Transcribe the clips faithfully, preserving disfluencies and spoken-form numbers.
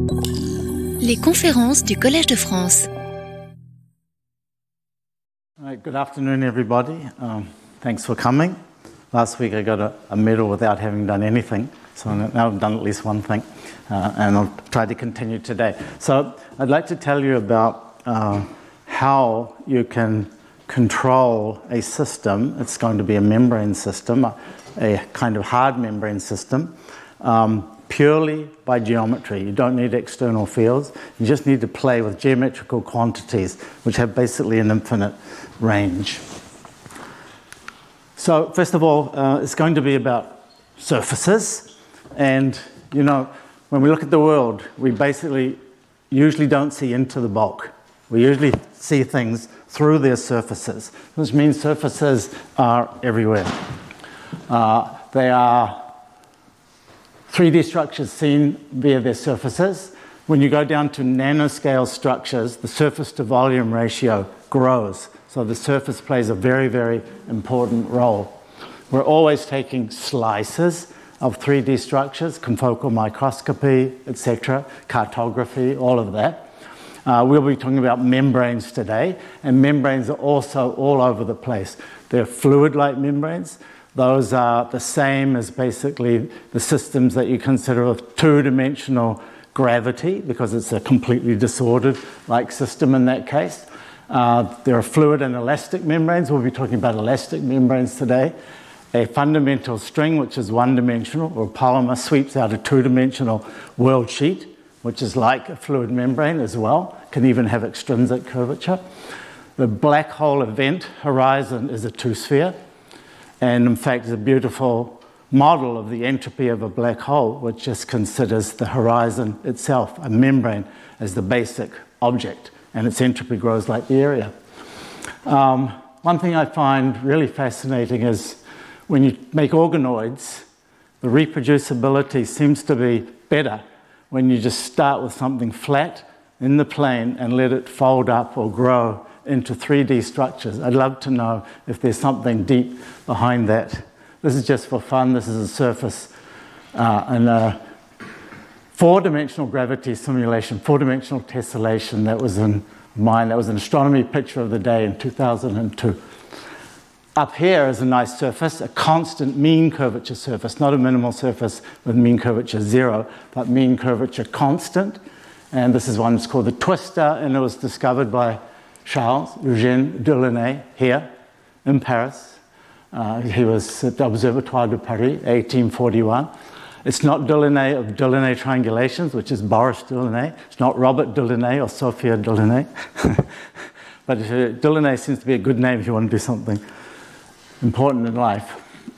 Les conférences du Collège de France. All right, good afternoon, everybody. Um, thanks for coming. Last week I got a, a medal without having done anything, so now I've done at least one thing, uh, and I'll try to continue today. So I'd like to tell you about uh, how you can control a system. It's going to be a membrane system, a, a kind of hard membrane system, um, purely by geometry. You don't need external fields. You just need to play with geometrical quantities, which have basically an infinite range. So first of all, uh, it's going to be about surfaces. And, you know, when we look at the world, we basically usually don't see into the bulk. We usually see things through their surfaces, which means surfaces are everywhere. Uh, they are three D structures seen via their surfaces. When you go down to nanoscale structures, the surface to volume ratio grows. So the surface plays a very, very important role. We're always taking slices of three D structures, confocal microscopy, et cetera, cartography, all of that. Uh, we'll be talking about membranes today, and membranes are also all over the place. They're fluid-like membranes. Those are the same as basically the systems that you consider of two-dimensional gravity, because it's a completely disordered like system in that case. Uh, there are fluid and elastic membranes. We'll be talking about elastic membranes today. A fundamental string, which is one-dimensional, or polymer, sweeps out a two-dimensional world sheet, which is like a fluid membrane as well, can even have extrinsic curvature. The black hole event horizon is a two-sphere. And in fact, it's a beautiful model of the entropy of a black hole, which just considers the horizon itself, a membrane, as the basic object, and its entropy grows like the area. Um, one thing I find really fascinating is when you make organoids, the reproducibility seems to be better when you just start with something flat in the plane and let it fold up or grow into three D structures. I'd love to know if there's something deep behind that. This is just for fun. This is a surface uh, and a four-dimensional gravity simulation, four-dimensional tessellation that was in mine. That was an astronomy picture of the day in two thousand two. Up here is a nice surface, a constant mean curvature surface, not a minimal surface with mean curvature zero, but mean curvature constant. And this is one that's called the twister, and it was discovered by Charles Eugène Delaunay here in Paris. Uh, he was at the Observatoire de Paris, eighteen forty-one. It's not Delaunay of Delaunay triangulations, which is Boris Delaunay. It's not Robert Delaunay or Sophia Delaunay. But uh, Delaunay seems to be a good name if you want to do something important in life.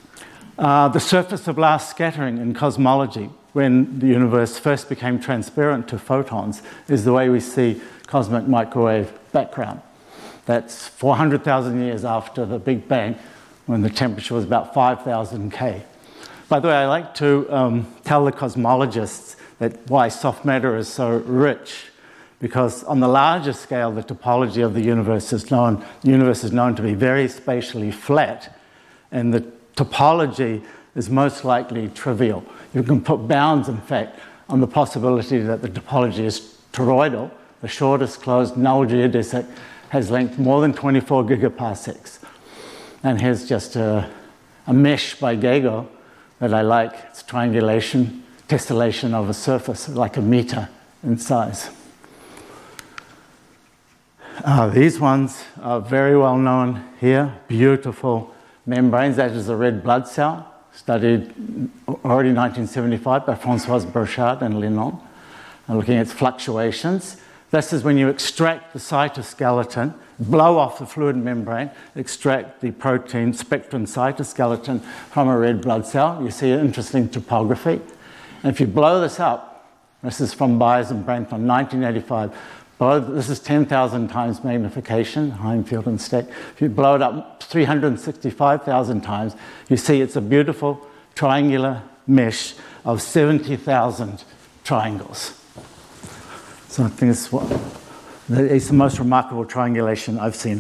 Uh, the surface of last scattering in cosmology, when the universe first became transparent to photons, is the way we see cosmic microwave background. That's four hundred thousand years after the Big Bang, when the temperature was about five thousand K. By the way, I like to um, tell the cosmologists that why soft matter is so rich, because on the larger scale, the topology of the universe is known. The universe is known to be very spatially flat, and the topology is most likely trivial. You can put bounds, in fact, on the possibility that the topology is toroidal. The shortest closed null geodesic has length more than twenty-four gigaparsecs. And here's just a, a mesh by Gego that I like. It's triangulation, tessellation of a surface, like a meter in size. Uh, these ones are very well known here. Beautiful membranes. That is a red blood cell, studied already in nineteen seventy-five by Françoise Burchard and Lennon, looking at its fluctuations. This is when you extract the cytoskeleton, blow off the fluid membrane, extract the protein spectrin cytoskeleton from a red blood cell. You see an interesting topography. And if you blow this up, this is from Byers and Brandt in nineteen eighty-five, blow, this is ten thousand times magnification, Heinfeld and Steck. If you blow it up three hundred sixty-five thousand times, you see it's a beautiful triangular mesh of seventy thousand triangles. So I think it's, what, it's the most remarkable triangulation I've seen.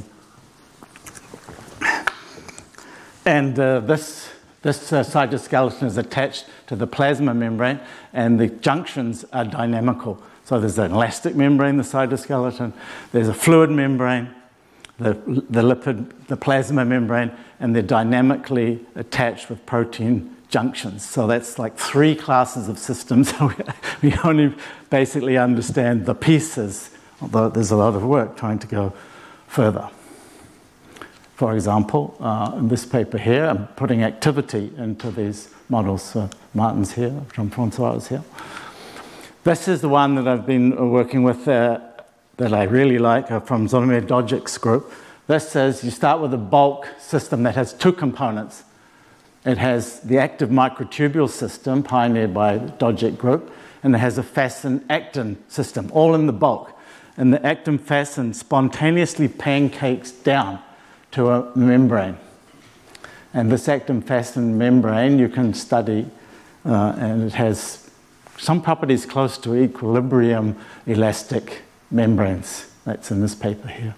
And uh, this, this uh, cytoskeleton is attached to the plasma membrane, and the junctions are dynamical. So there's an elastic membrane, the cytoskeleton, there's a fluid membrane, the, the lipid, the plasma membrane, and they're dynamically attached with protein junctions. So that's like three classes of systems. We only basically understand the pieces, although there's a lot of work trying to go further. For example, uh, in this paper here, I'm putting activity into these models. So Martin's here, Jean-Francois is here. This is the one that I've been working with uh, that I really like uh, from Zonomir Dodgik's group. This says you start with a bulk system that has two components. It has the active microtubule system pioneered by the Dodgik group, and it has a FASN-actin system, all in the bulk. And the actin-FASN spontaneously pancakes down to a membrane. And this actin-FASN membrane you can study, uh, and it has some properties close to equilibrium elastic membranes. That's in this paper here.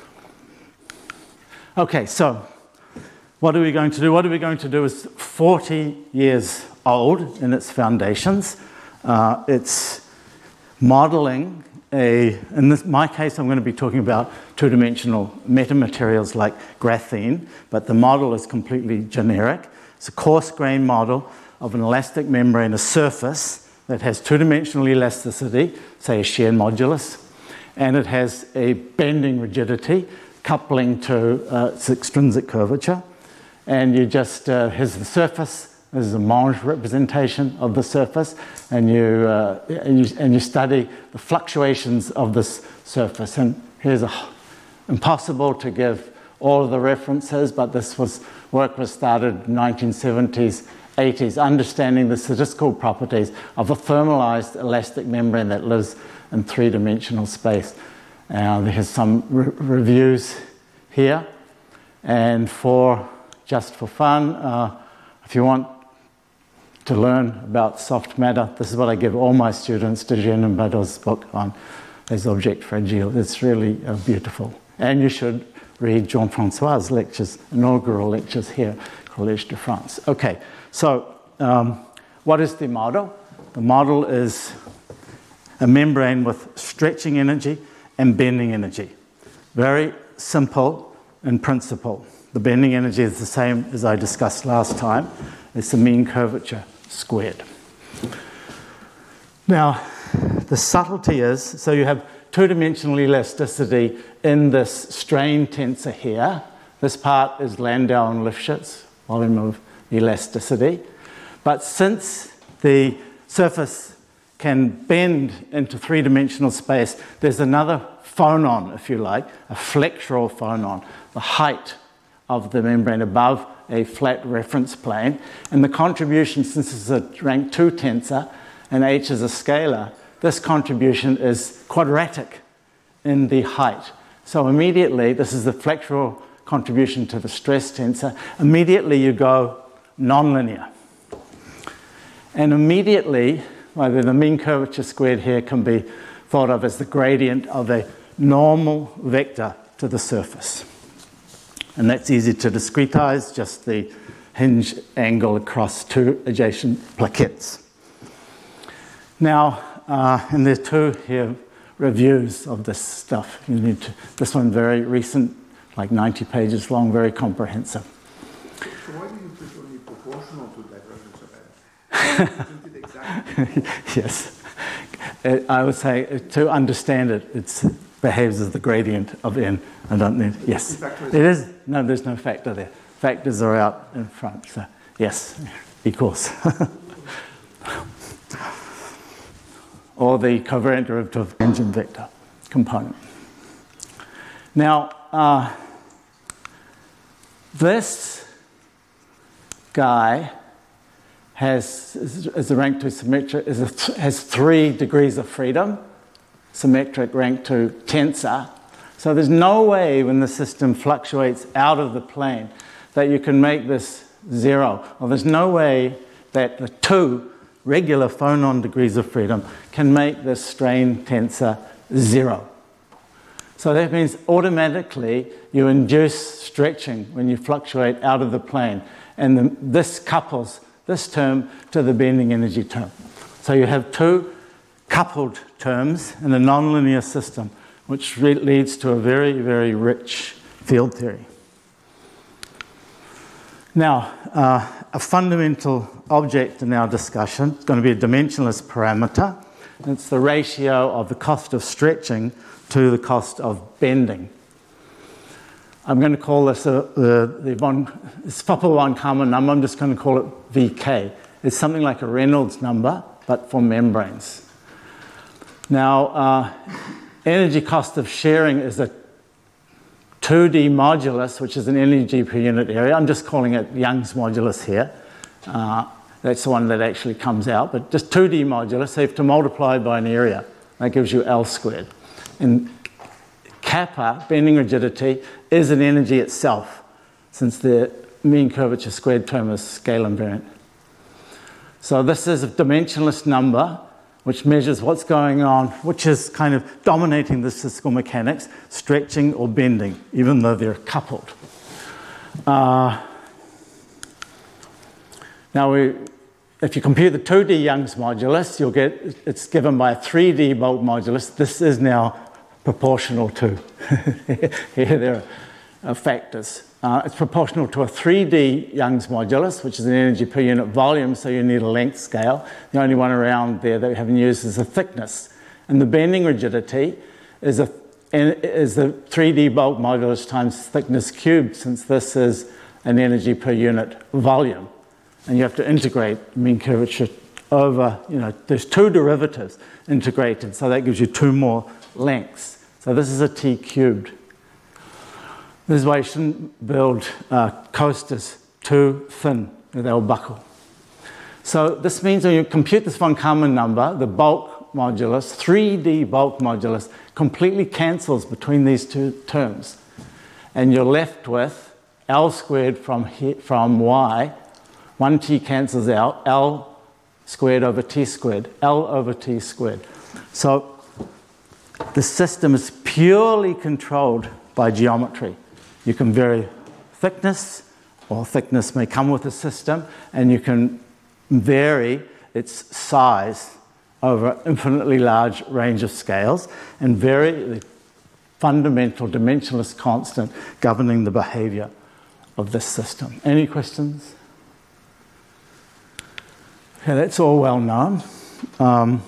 Okay, so what are we going to do? What are we going to do is forty years old in its foundations. Uh, it's modeling a, in this, my case, I'm going to be talking about two-dimensional metamaterials like graphene, but the model is completely generic. It's a coarse-grained model of an elastic membrane, a surface that has two-dimensional elasticity, say a shear modulus, and it has a bending rigidity coupling to uh, its extrinsic curvature. And you just, uh, here's the surface. This is a Monge representation of the surface, and you, uh, and you and you study the fluctuations of this surface. And here's a, impossible to give all of the references, but this was work was started in the nineteen seventies, eighties, understanding the statistical properties of a thermalized elastic membrane that lives in three-dimensional space. Uh, there's some re- reviews here, and for just for fun, uh, if you want to learn about soft matter, this is what I give all my students, de Gennes and Badeau's book on les objets fragiles. It's really uh, beautiful. And you should read Jean-Francois' lectures, inaugural lectures here, Collège de France. Okay, so um, what is the model? The model is a membrane with stretching energy and bending energy. Very simple in principle. The bending energy is the same as I discussed last time. It's the mean curvature squared. Now, the subtlety is, so you have two-dimensional elasticity in this strain tensor here. This part is Landau and Lifshitz, volume of elasticity. But since the surface can bend into three-dimensional space, there's another phonon, if you like, a flexural phonon, the height of the membrane above a flat reference plane. And the contribution, since it's a rank two tensor and h is a scalar, this contribution is quadratic in the height. So immediately, this is the flexural contribution to the stress tensor, immediately you go nonlinear. And immediately, well, the mean curvature squared here can be thought of as the gradient of a normal vector to the surface. And that's easy to discretize, just the hinge angle across two adjacent plaquettes. Now, uh, and there's two here reviews of this stuff. You need to, this one very recent, like ninety pages long, very comprehensive. So why do you put only proportional to divergence of n? Isn't it exactly? Yes. It, I would say, to understand it, it behaves as the gradient of n. I don't need, yes. It is, no, there's no factor there. Factors are out in front, so yes, equals. Or the covariant derivative engine vector component. Now, uh, this guy has, is a rank two symmetric, is a th- has three degrees of freedom, symmetric rank two tensor. So there's no way when the system fluctuates out of the plane that you can make this zero. Well, there's no way that the two regular phonon degrees of freedom can make this strain tensor zero. So that means automatically you induce stretching when you fluctuate out of the plane. And the, this couples this term to the bending energy term. So you have two coupled terms in a nonlinear system, which re- leads to a very, very rich field theory. Now, uh, a fundamental object in our discussion is going to be a dimensionless parameter. And it's the ratio of the cost of stretching to the cost of bending. I'm going to call this a, the, the von, it's Foppel von Karman number. I'm just going to call it V K. It's something like a Reynolds number, but for membranes. Now, uh, energy cost of sharing is a two D modulus, which is an energy per unit area. I'm just calling it Young's modulus here. Uh, that's the one that actually comes out, but just two D modulus, so you have to multiply by an area. That gives you L squared. And kappa, bending rigidity, is an energy itself, since the mean curvature squared term is scale invariant. So this is a dimensionless number which measures what's going on, which is kind of dominating the statistical mechanics, stretching or bending, even though they're coupled. Uh, now, we, if you compute the two D Young's modulus, you'll get, it's given by a three D bulk modulus. This is now proportional to, here there are factors. Uh, it's proportional to a three D Young's modulus, which is an energy per unit volume, so you need a length scale. The only one around there that we haven't used is the thickness. And the bending rigidity is, a, is the three D bulk modulus times thickness cubed, since this is an energy per unit volume. And you have to integrate mean curvature over, you know, there's two derivatives integrated, so that gives you two more lengths. So this is a T cubed. This is why you shouldn't build uh, coasters too thin, they'll buckle. So this means when you compute this von Karman number, the bulk modulus, three D bulk modulus, completely cancels between these two terms. And you're left with L squared from, he, from Y, one T cancels out, L squared over T squared, L over T squared. So the system is purely controlled by geometry. You can vary thickness, or thickness may come with the system, and you can vary its size over an infinitely large range of scales and vary the fundamental dimensionless constant governing the behavior of this system. Any questions? Okay, that's all well known. Um,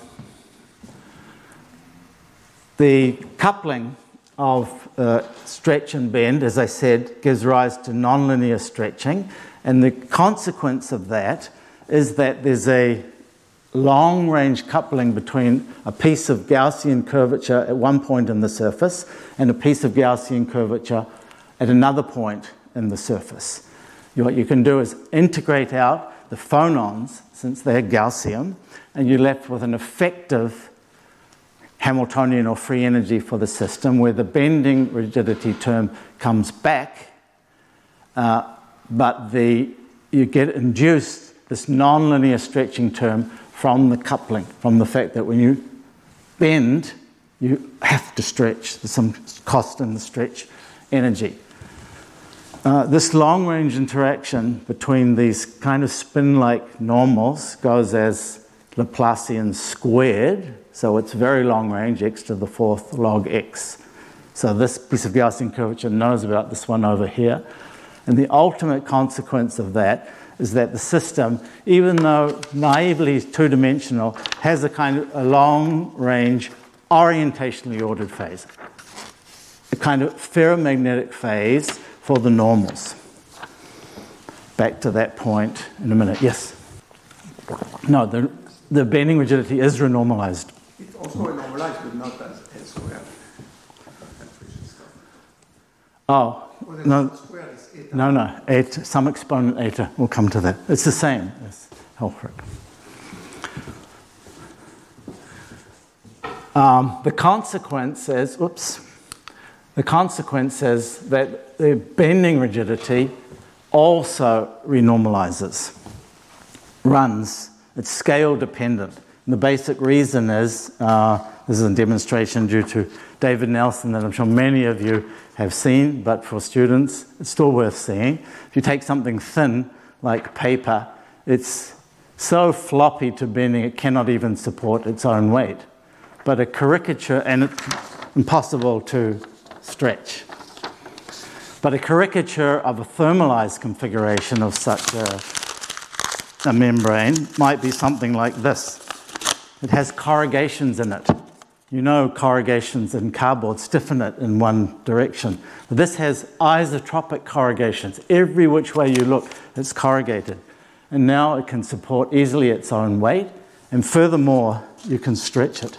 the coupling of uh, stretch and bend, as I said, gives rise to nonlinear stretching, and the consequence of that is that there's a long-range coupling between a piece of Gaussian curvature at one point in the surface and a piece of Gaussian curvature at another point in the surface. What you can do is integrate out the phonons, since they're Gaussian, and you're left with an effective Hamiltonian or free energy for the system, where the bending rigidity term comes back, uh, but the, you get induced this nonlinear stretching term from the coupling, from the fact that when you bend, you have to stretch. There's some cost in the stretch energy. Uh, this long-range interaction between these kind of spin-like normals goes as Laplacian squared. So it's very long range, x to the fourth log x. So this piece of Gaussian curvature knows about this one over here. And the ultimate consequence of that is that the system, even though naively two-dimensional, has a kind of a long range orientationally ordered phase. A kind of ferromagnetic phase for the normals. Back to that point in a minute. Yes? No, the, the bending rigidity is renormalized. It's also normalized, but not as L squared. Oh, Well, no, squared is eta. no, no, eta, some exponent eta, we'll come to that. It's the same as Helfrich. Um, the consequence is, oops, the consequence is that the bending rigidity also renormalizes, runs, it's scale dependent. And the basic reason is, uh, this is a demonstration due to David Nelson that I'm sure many of you have seen, but for students, it's still worth seeing. If you take something thin, like paper, it's so floppy to bending it cannot even support its own weight. but a caricature, and it's impossible to stretch. But a caricature of a thermalized configuration of such a, a membrane might be something like this. It has corrugations in it. You know corrugations in cardboard stiffen it in one direction. But this has isotropic corrugations. Every which way you look, it's corrugated. And now it can support easily its own weight, and furthermore, you can stretch it.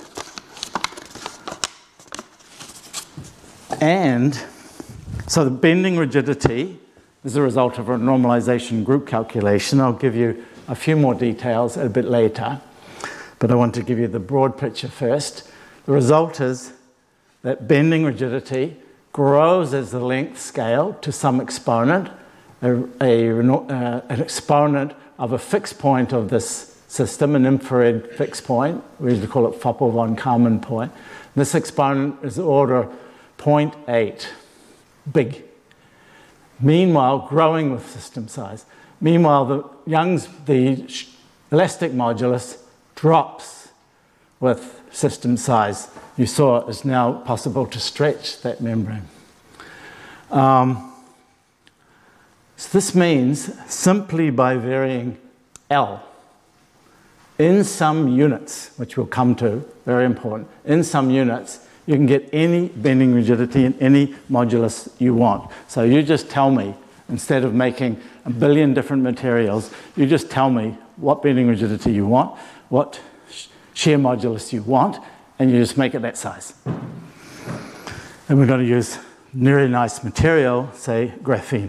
And so the bending rigidity is a result of a normalization group calculation. I'll give you a few more details a bit later, but I want to give you the broad picture first. The result is that bending rigidity grows as the length scale to some exponent, a, a, uh, an exponent of a fixed point of this system, an infrared fixed point. We usually call it Foppel von Karman point. This exponent is order zero point eight, big. Meanwhile, growing with system size. Meanwhile, the Young's, the elastic modulus drops with system size. You saw it's now possible to stretch that membrane. Um, so this means simply by varying L in some units, which we'll come to, very important, in some units, you can get any bending rigidity in any modulus you want. So you just tell me, instead of making a billion different materials, you just tell me what bending rigidity you want, what shear modulus you want, and you just make it that size. And we're going to use very nice material, say graphene.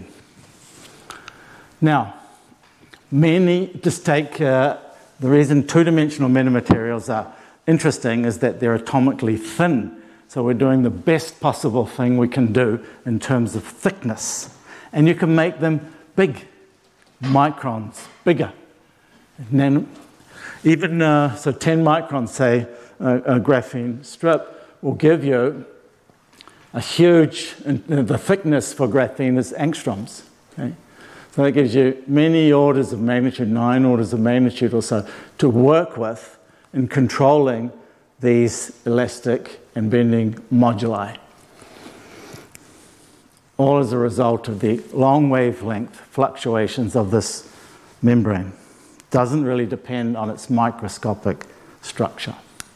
Now, many, just take, uh, the reason two-dimensional metamaterials are interesting is that they're atomically thin. So we're doing the best possible thing we can do in terms of thickness. And you can make them big, microns, bigger. And then even, uh, so ten microns, say, a, a graphene strip will give you a huge, the thickness for graphene is angstroms. Okay? So that gives you many orders of magnitude, nine orders of magnitude or so, to work with in controlling these elastic and bending moduli. All as a result of the long wavelength fluctuations of this membrane. Doesn't really depend on its microscopic structure.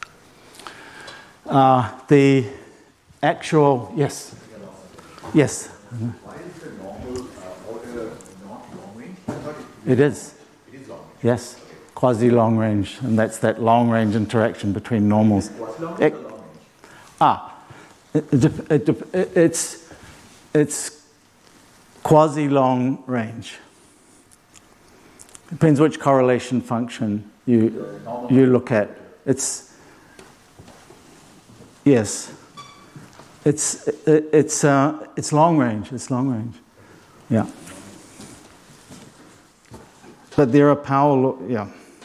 Uh, the actual, yes, yes. Why is the normal uh, order not long range? I thought it, It is. it is long range. Yes, quasi-long range, and that's that long-range interaction between normals. What's long It- range or long range? Ah, it, it, it, it, it's, it's quasi-long range. Depends which correlation function you, you look at. It's, yes, it's, it, it's, uh, it's long range, it's long range, yeah. But there are power, lo- yeah.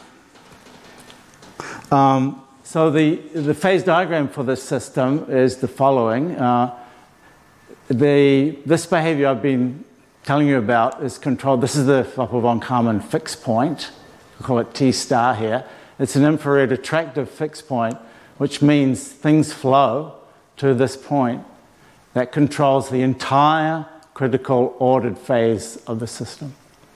Um, so the, the phase diagram for this system is the following. Uh, the, this behavior I've been telling you about is controlled. This is the Foppel von Karman fixed point. We call it T star here. It's an infrared attractive fixed point, which means things flow to this point that controls the entire critical ordered phase of the system.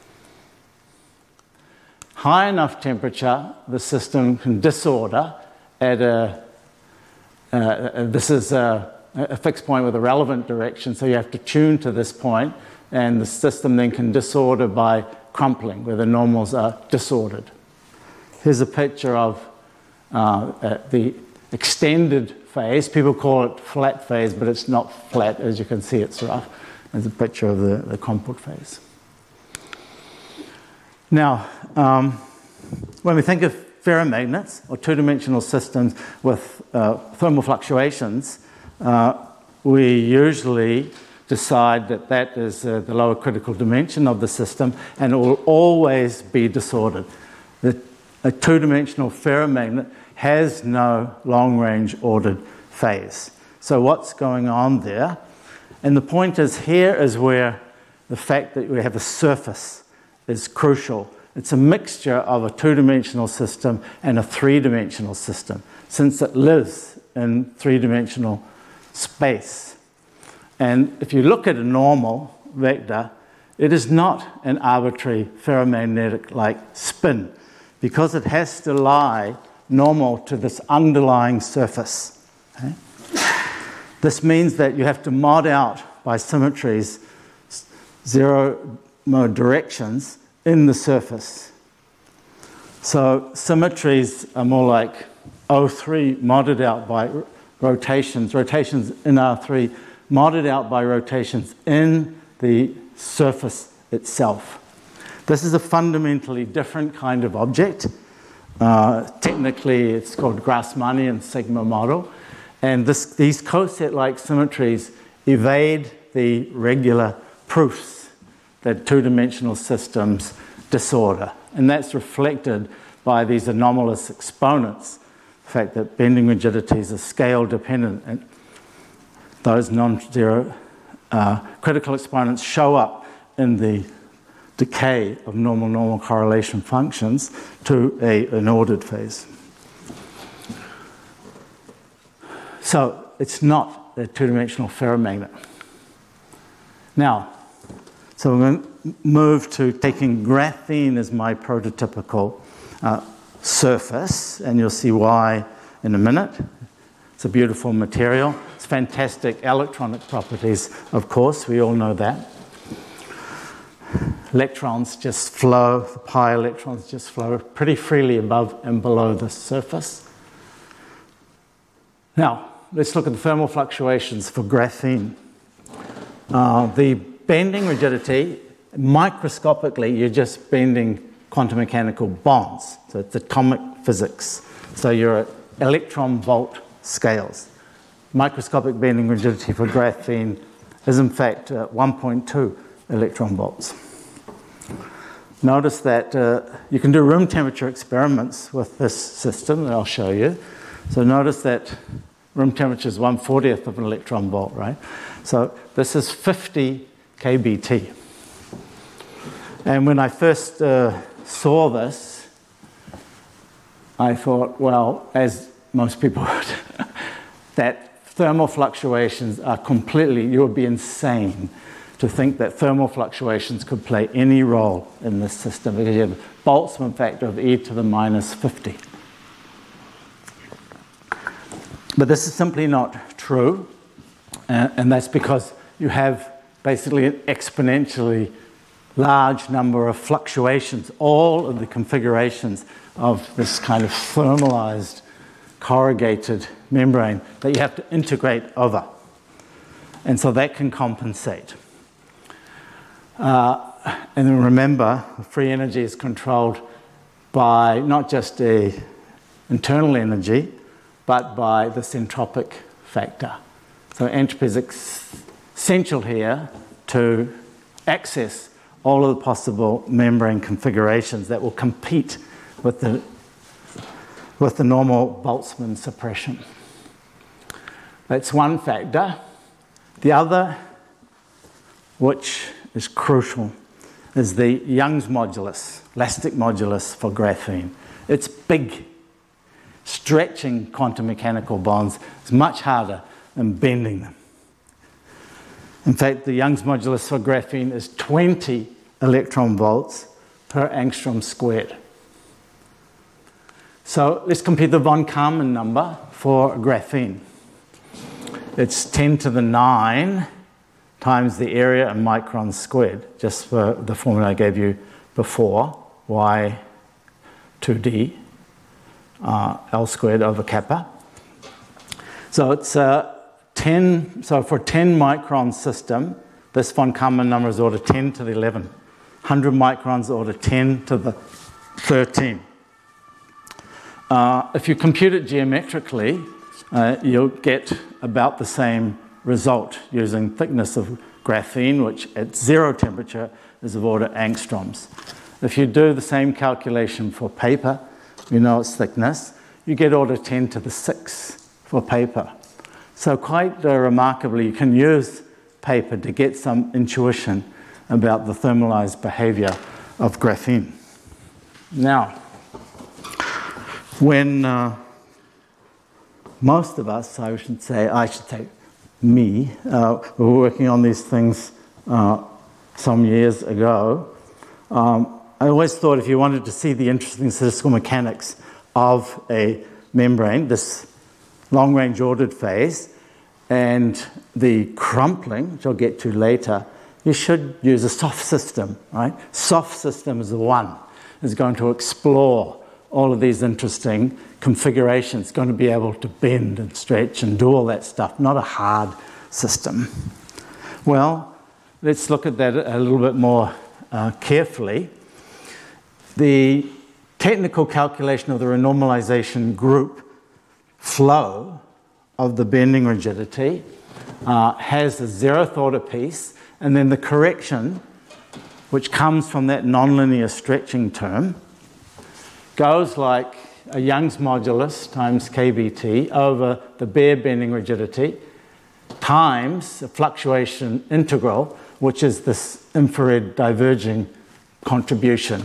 High enough temperature, the system can disorder at a, uh, this is a, a fixed point with a relevant direction, so you have to tune to this point, and the system then can disorder by crumpling, where the normals are disordered. Here's a picture of uh, uh, the extended phase. People call it flat phase, but it's not flat. As you can see, it's rough. There's a picture of the, the crumpled phase. Now, um, when we think of ferromagnets or two-dimensional systems with uh, thermal fluctuations, uh, we usually decide that that is uh, the lower critical dimension of the system, and it will always be disordered. The, a two-dimensional ferromagnet has no long-range ordered phase. So what's going on there? And the point is, here is where the fact that we have a surface is crucial. It's a mixture of a two-dimensional system and a three-dimensional system. since it lives in three-dimensional space. And if you look at a normal vector, it is not an arbitrary ferromagnetic-like spin, because it has to lie normal to this underlying surface. Okay? This means that you have to mod out by symmetries zero mode directions in the surface. So symmetries are more like O three modded out by rotations, rotations in R three modded out by rotations in the surface itself. This is a fundamentally different kind of object. Uh, technically, it's called Grassmannian sigma model. And this, these coset-like symmetries evade the regular proofs that two-dimensional systems disorder. And that's reflected by these anomalous exponents, the fact that bending rigidities are scale-dependent, and those non-zero uh, critical exponents show up in the decay of normal-normal correlation functions to a, an ordered phase. So it's not a two-dimensional ferromagnet. Now, so we're going to move to taking graphene as my prototypical uh, surface, and you'll see why in a minute. It's a beautiful material. It's fantastic electronic properties, of course, we all know that. Electrons just flow, the pi electrons just flow pretty freely above and below the surface. Now, let's look at the thermal fluctuations for graphene. Uh, the bending rigidity, microscopically, you're just bending quantum mechanical bonds. So it's atomic physics. So you're at electron volt scales. Microscopic bending rigidity for graphene is in fact uh, one point two electron volts. Notice that uh, you can do room temperature experiments with this system that I'll show you. So notice that room temperature is one fortieth of an electron volt, right? So this is fifty K B T. And when I first uh, saw this, I thought, well, as most people would, that thermal fluctuations are completely, you would be insane to think that thermal fluctuations could play any role in this system, because you have a Boltzmann factor of e to the minus fifty. But this is simply not true, uh, and that's because you have basically an exponentially large number of fluctuations, all of the configurations of this kind of thermalized corrugated membrane that you have to integrate over. And so that can compensate. Uh, and then remember, free energy is controlled by not just a internal energy, but by this entropic factor. So entropy is essential here to access all of the possible membrane configurations that will compete with the, with the normal Boltzmann suppression. That's one factor. The other, which is crucial, is the Young's modulus, elastic modulus for graphene. It's big. Stretching quantum mechanical bonds is much harder than bending them. In fact, the Young's modulus for graphene is twenty electron volts per angstrom squared. So let's compute the von Karman number for graphene. It's ten to the nine times the area in microns squared, just for the formula I gave you before, y two d, uh, L squared over kappa. So it's uh, ten, so for a ten micron system, this von Karman number is order ten to the eleven. one hundred microns order ten to the thirteen. Uh, if you compute it geometrically, uh, you'll get about the same result using thickness of graphene, which at zero temperature is of order angstroms. If you do the same calculation for paper, you know its thickness, you get order ten to the six for paper. So quite uh, remarkably, you can use paper to get some intuition about the thermalized behavior of graphene. Now, when uh, most of us, I should say, I should say me, uh, we were working on these things uh, some years ago. Um, I always thought if you wanted to see the interesting statistical mechanics of a membrane, this long-range ordered phase, and the crumpling, which I'll get to later, you should use a soft system, right? Soft system is the one that's going to explore all of these interesting configurations, going to be able to bend and stretch and do all that stuff, not a hard system. Well, let's look at that a little bit more uh, carefully. The technical calculation of the renormalization group flow of the bending rigidity uh, has a zeroth order piece, and then the correction, which comes from that nonlinear stretching term, goes like a Young's modulus times K B T over the bare bending rigidity times a fluctuation integral, which is this infrared diverging contribution.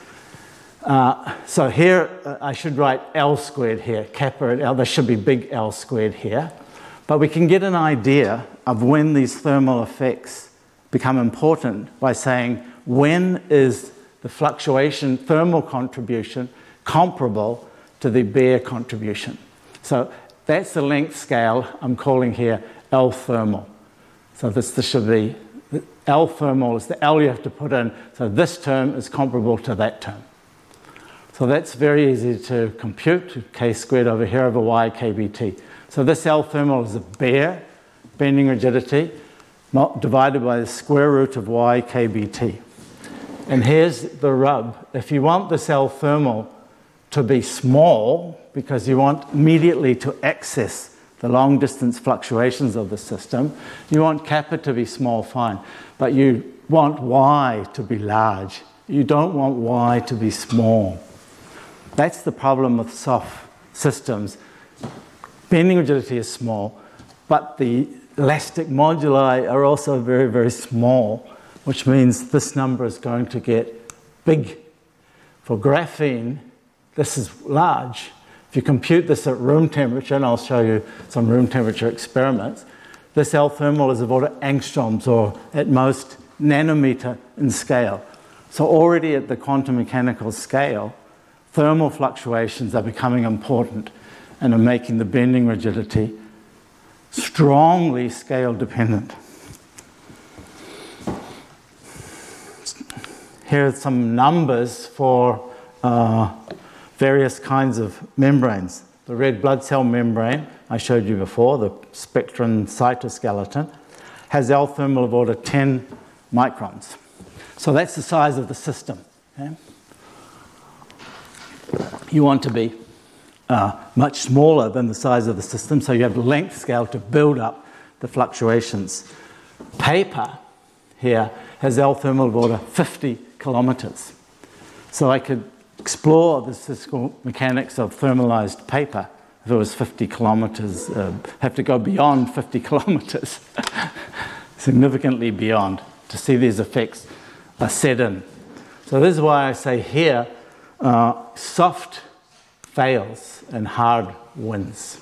Uh, so here, uh, I should write L squared here, kappa at L. There should be big L squared here. But we can get an idea of when these thermal effects become important by saying, when is the fluctuation thermal contribution comparable to the bare contribution? So that's the length scale I'm calling here L thermal. So this, this should be, L thermal is the L you have to put in. So this term is comparable to that term. So that's very easy to compute, k squared over here over y K B T. So this L thermal is a bare bending rigidity divided by the square root of y K B T. And here's the rub. If you want this L thermal to be small, because you want immediately to access the long distance fluctuations of the system, you want kappa to be small, fine. But you want y to be large. You don't want y to be small. That's the problem with soft systems. Bending rigidity is small, but the elastic moduli are also very, very small, which means this number is going to get big. For graphene, this is large. If you compute this at room temperature, and I'll show you some room temperature experiments, this L thermal is of order angstroms, or at most nanometer in scale. So already at the quantum mechanical scale, thermal fluctuations are becoming important and are making the bending rigidity strongly scale dependent. Here are some numbers for uh, various kinds of membranes. The red blood cell membrane I showed you before, the spectrin cytoskeleton, has L thermal of order ten microns. So that's the size of the system. Okay? You want to be uh, much smaller than the size of the system, so you have the length scale to build up the fluctuations. Paper here has L thermal of order fifty kilometers. So I could explore the statistical mechanics of thermalized paper if it was fifty kilometers, uh, have to go beyond fifty kilometers, significantly beyond, to see these effects are set in. So this is why I say here, uh, soft fails and hard wins.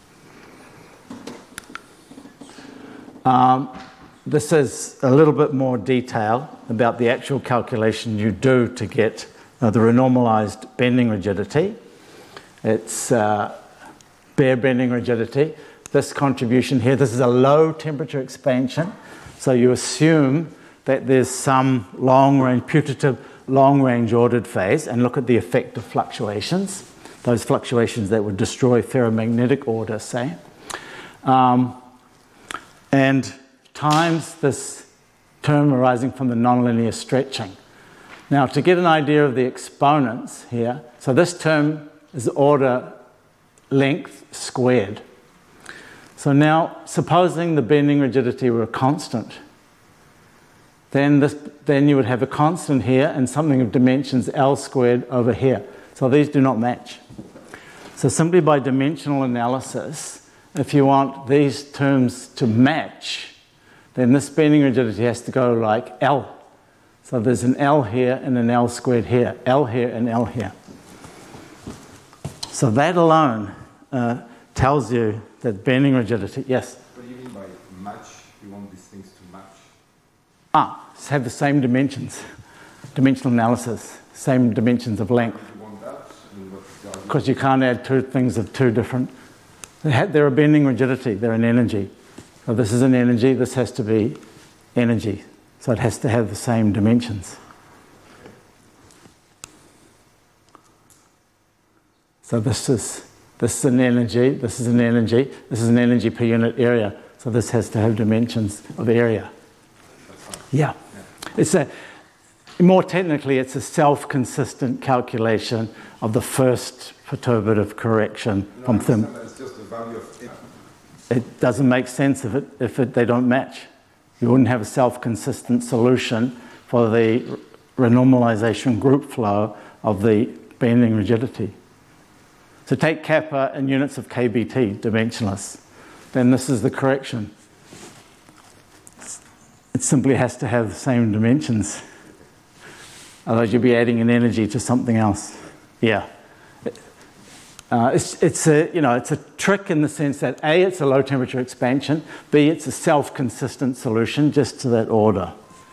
Um, this is a little bit more detail about the actual calculation you do to get uh, the renormalized bending rigidity. It's uh, bare bending rigidity. This contribution here, this is a low temperature expansion, so you assume that there's some long-range, putative long-range ordered phase, and look at the effect of fluctuations, those fluctuations that would destroy ferromagnetic order, say. Um, and times this term arising from the nonlinear stretching. Now, to get an idea of the exponents here, so this term is order length squared. So now, supposing the bending rigidity were a constant, then, this, then you would have a constant here and something of dimensions L squared over here. So these do not match. So simply by dimensional analysis, if you want these terms to match, then this bending rigidity has to go like L. So there's an L here and an L squared here, L here and L here. So that alone uh, tells you that bending rigidity, yes? What do you mean by match? You want these things to match? Ah, have the same dimensions, dimensional analysis, same dimensions of length. You want that? Because you can't add two things of two different. They're a bending rigidity, they're an energy. So this is an energy, this has to be energy. So it has to have the same dimensions. So this is this is an energy, this is an energy, this is an energy per unit area. So this has to have dimensions of area. Yeah. It's a more technically it's a self-consistent calculation of the first perturbative correction no, from therm. It's just the value of it. It doesn't make sense if it if it, they don't match. You wouldn't have a self-consistent solution for the renormalization group flow of the bending rigidity. So take kappa in units of K B T, dimensionless. Then this is the correction. It simply has to have the same dimensions. Otherwise you'll be adding an energy to something else. Yeah. Uh, it's, it's, a, you know, it's a trick in the sense that A, it's a low temperature expansion, B, it's a self-consistent solution just to that order.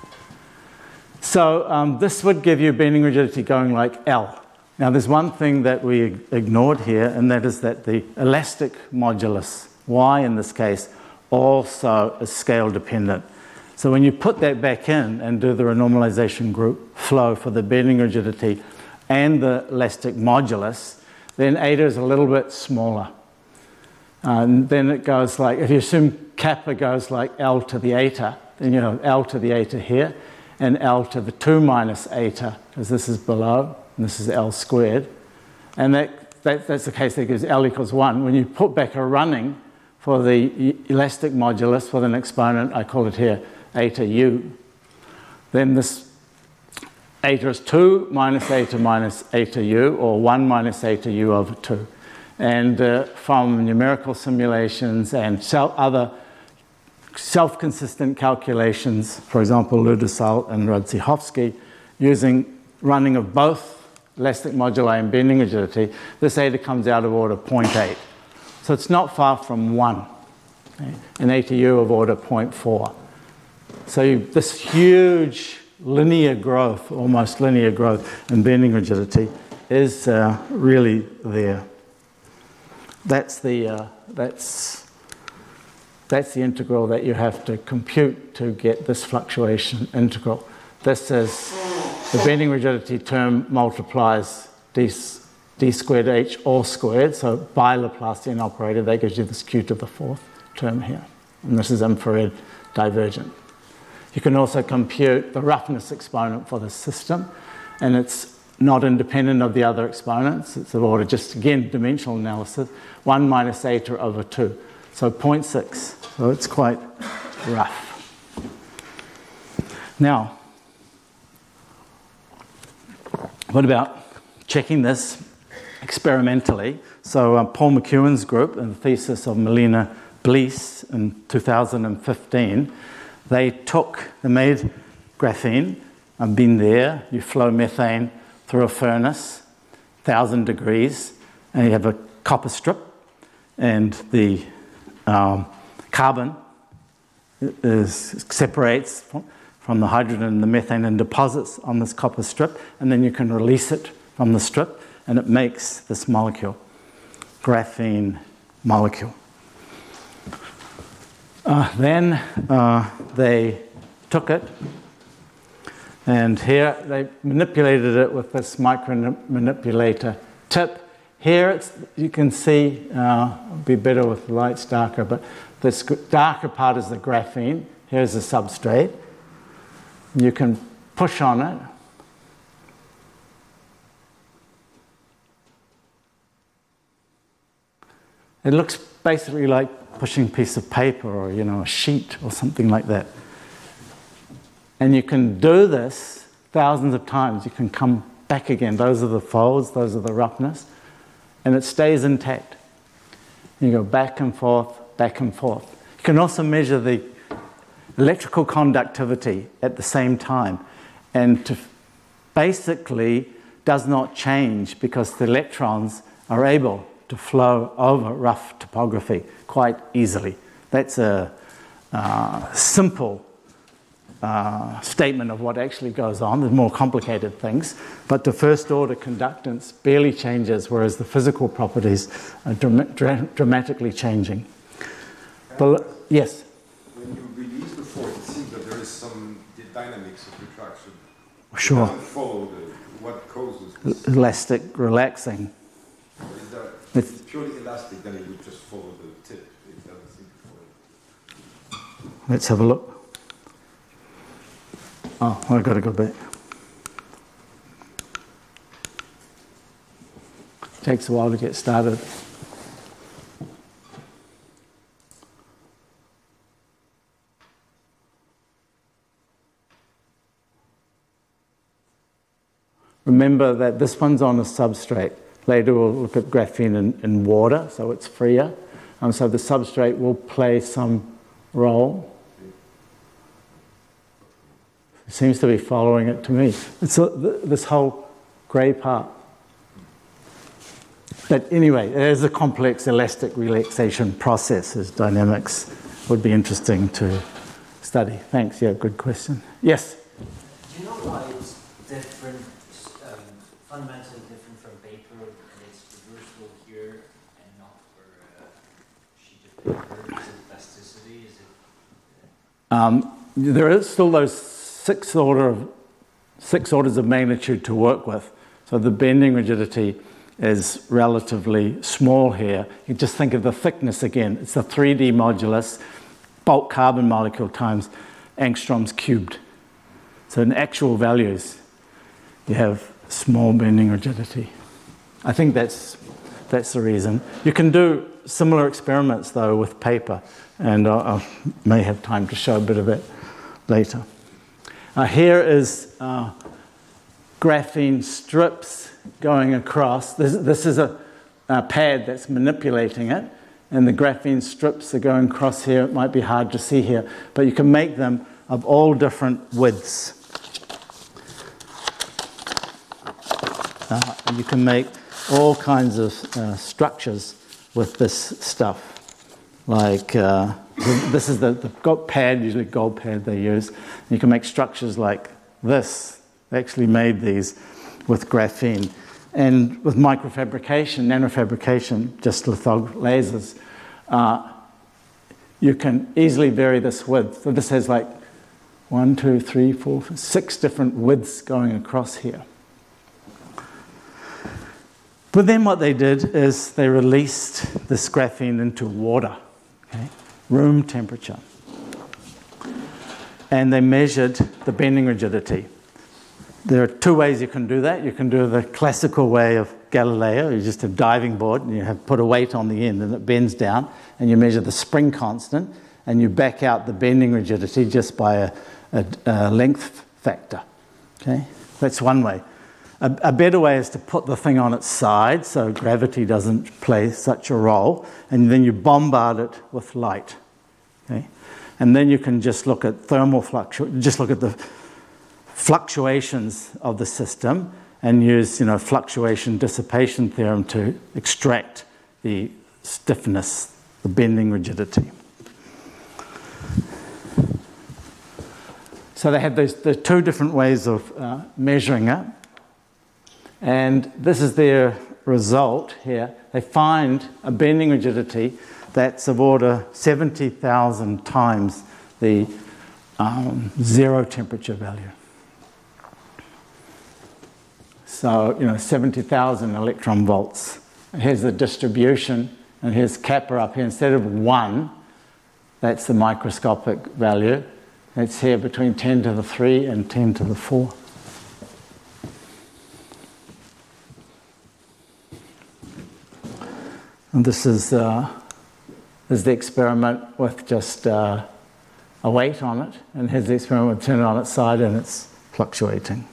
So um, this would give you bending rigidity going like L. Now there's one thing that we ignored here, and that is that the elastic modulus, Y in this case, also is scale dependent. So when you put that back in and do the renormalization group flow for the bending rigidity and the elastic modulus, then eta is a little bit smaller. Uh, and then it goes like, if you assume kappa goes like L to the eta, then you have L to the eta here, and L to the two minus eta, because this is below, and this is L squared. And that, that, that's the case that gives L equals one. When you put back a running for the elastic modulus with an exponent, I call it here eta u, then this eta is two minus eta minus eta u, or one minus eta u over two. And uh, from numerical simulations and self, other self-consistent calculations, for example, Ludesalt and Rodzichowski, using running of both elastic moduli and bending rigidity, this eta comes out of order zero point eight. So it's not far from one, okay? An eta u of order zero point four. So you, this huge linear growth, almost linear growth in bending rigidity is uh, really there. That's the, uh, that's, that's the integral that you have to compute to get this fluctuation integral. This is the bending rigidity term multiplies d, d squared h all squared, so by Laplacian operator, that gives you this q to the fourth term here. And this is infrared divergent. You can also compute the roughness exponent for the system, and it's not independent of the other exponents. It's of order, just again, dimensional analysis, one minus eta over two, so zero point six. So it's quite rough. Now, what about checking this experimentally? So uh, Paul McEwen's group, in the thesis of Melina Blees in two thousand fifteen, they took, they made graphene. I've been there. You flow methane through a furnace, one thousand degrees, and you have a copper strip, and the um, carbon is, separates from, from the hydrogen and the methane and deposits on this copper strip, and then you can release it from the strip, and it makes this molecule, graphene molecule. Uh, then uh, they took it, and here they manipulated it with this micro manipulator tip. Here it's, you can see, uh, it'll be better with the lights darker, but this darker part is the graphene. Here's the substrate. You can push on it. It looks basically like pushing a piece of paper or, you know, a sheet or something like that. And you can do this thousands of times. You can come back again. Those are the folds, those are the roughness, and it stays intact. You go back and forth, back and forth. You can also measure the electrical conductivity at the same time, and to basically does not change because the electrons are able to flow over rough topography quite easily. That's a uh, simple uh, statement of what actually goes on. There's more complicated things, but the first order conductance barely changes, whereas the physical properties are dram dra dramatically changing. But, yes? When you release the force, it seems that there is some dynamics of retraction. Sure. It doesn't follow the, what causes this. Elastic, relaxing. Or is that, It's- if it's purely elastic, then it would just follow the tip. It doesn't seem to follow. Let's have a look. Oh, I've got to go back. Takes a while to get started. Remember that this one's on a substrate. Later we'll look at graphene in, in water, so it's freer. Um, so the substrate will play some role. It seems to be following it to me. It's a, th this whole grey part. But anyway, there's a complex elastic relaxation process as dynamics would be interesting to study. Thanks, yeah, good question. Yes? Do you know why it's different, um, fundamentally different from paper, and it's reversible here and not for a sheet of paper? Is it plasticity? Is it? Um, there is still those six order of six orders of magnitude to work with. So the bending rigidity is relatively small here. You just think of the thickness again. It's a three D modulus, bulk carbon molecule times angstroms cubed. So in actual values, you have small bending rigidity. I think that's that's the reason. You can do similar experiments though with paper, and I, I may have time to show a bit of it later. Uh, here is uh, graphene strips going across. This, this is a, a pad that's manipulating it, and the graphene strips are going across here. It might be hard to see here, but you can make them of all different widths. Uh, and you can make all kinds of uh, structures with this stuff. Like, uh, this is the, the gold pad, usually gold pad they use. You can make structures like this. They actually made these with graphene. And with microfabrication, nanofabrication, just lithography lasers, uh, you can easily vary this width. So this has like one, two, three, four, six different widths going across here. But then what they did is they released this graphene into water, okay, room temperature. And they measured the bending rigidity. There are two ways you can do that. You can do the classical way of Galileo. You just have a diving board and you have put a weight on the end and it bends down, and you measure the spring constant and you back out the bending rigidity just by a, a, a length factor. Okay, that's one way. A, a better way is to put the thing on its side so gravity doesn't play such a role, and then you bombard it with light. Okay, and then you can just look at thermal fluctu- just look at the fluctuations of the system and use, you know, fluctuation dissipation theorem to extract the stiffness, the bending rigidity. So they had those the two different ways of uh, measuring it, and this is their result here. They find a bending rigidity that's of order seventy thousand times the um, zero temperature value. So, you know, seventy thousand electron volts. And here's the distribution, and here's kappa up here. Instead of one, that's the microscopic value. It's here between ten to the three and ten to the four. And this is, uh, this is the experiment with just uh, a weight on it. And here's the experiment with turn it on its side and it's fluctuating.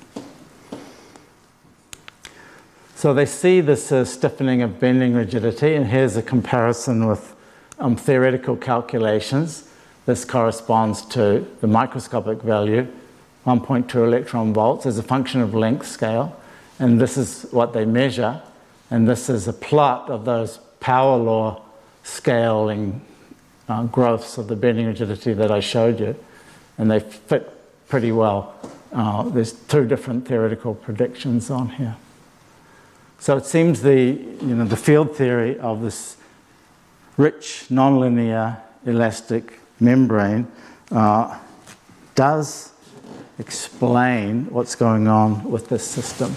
So they see this uh, stiffening of bending rigidity, and here's a comparison with um, theoretical calculations. This corresponds to the microscopic value, one point two electron volts, as a function of length scale, and this is what they measure. And this is a plot of those power law scaling uh, growths of the bending rigidity that I showed you. And they fit pretty well. Uh, there's two different theoretical predictions on here. So it seems the, you know, the field theory of this rich, nonlinear, elastic membrane uh, does explain what's going on with this system.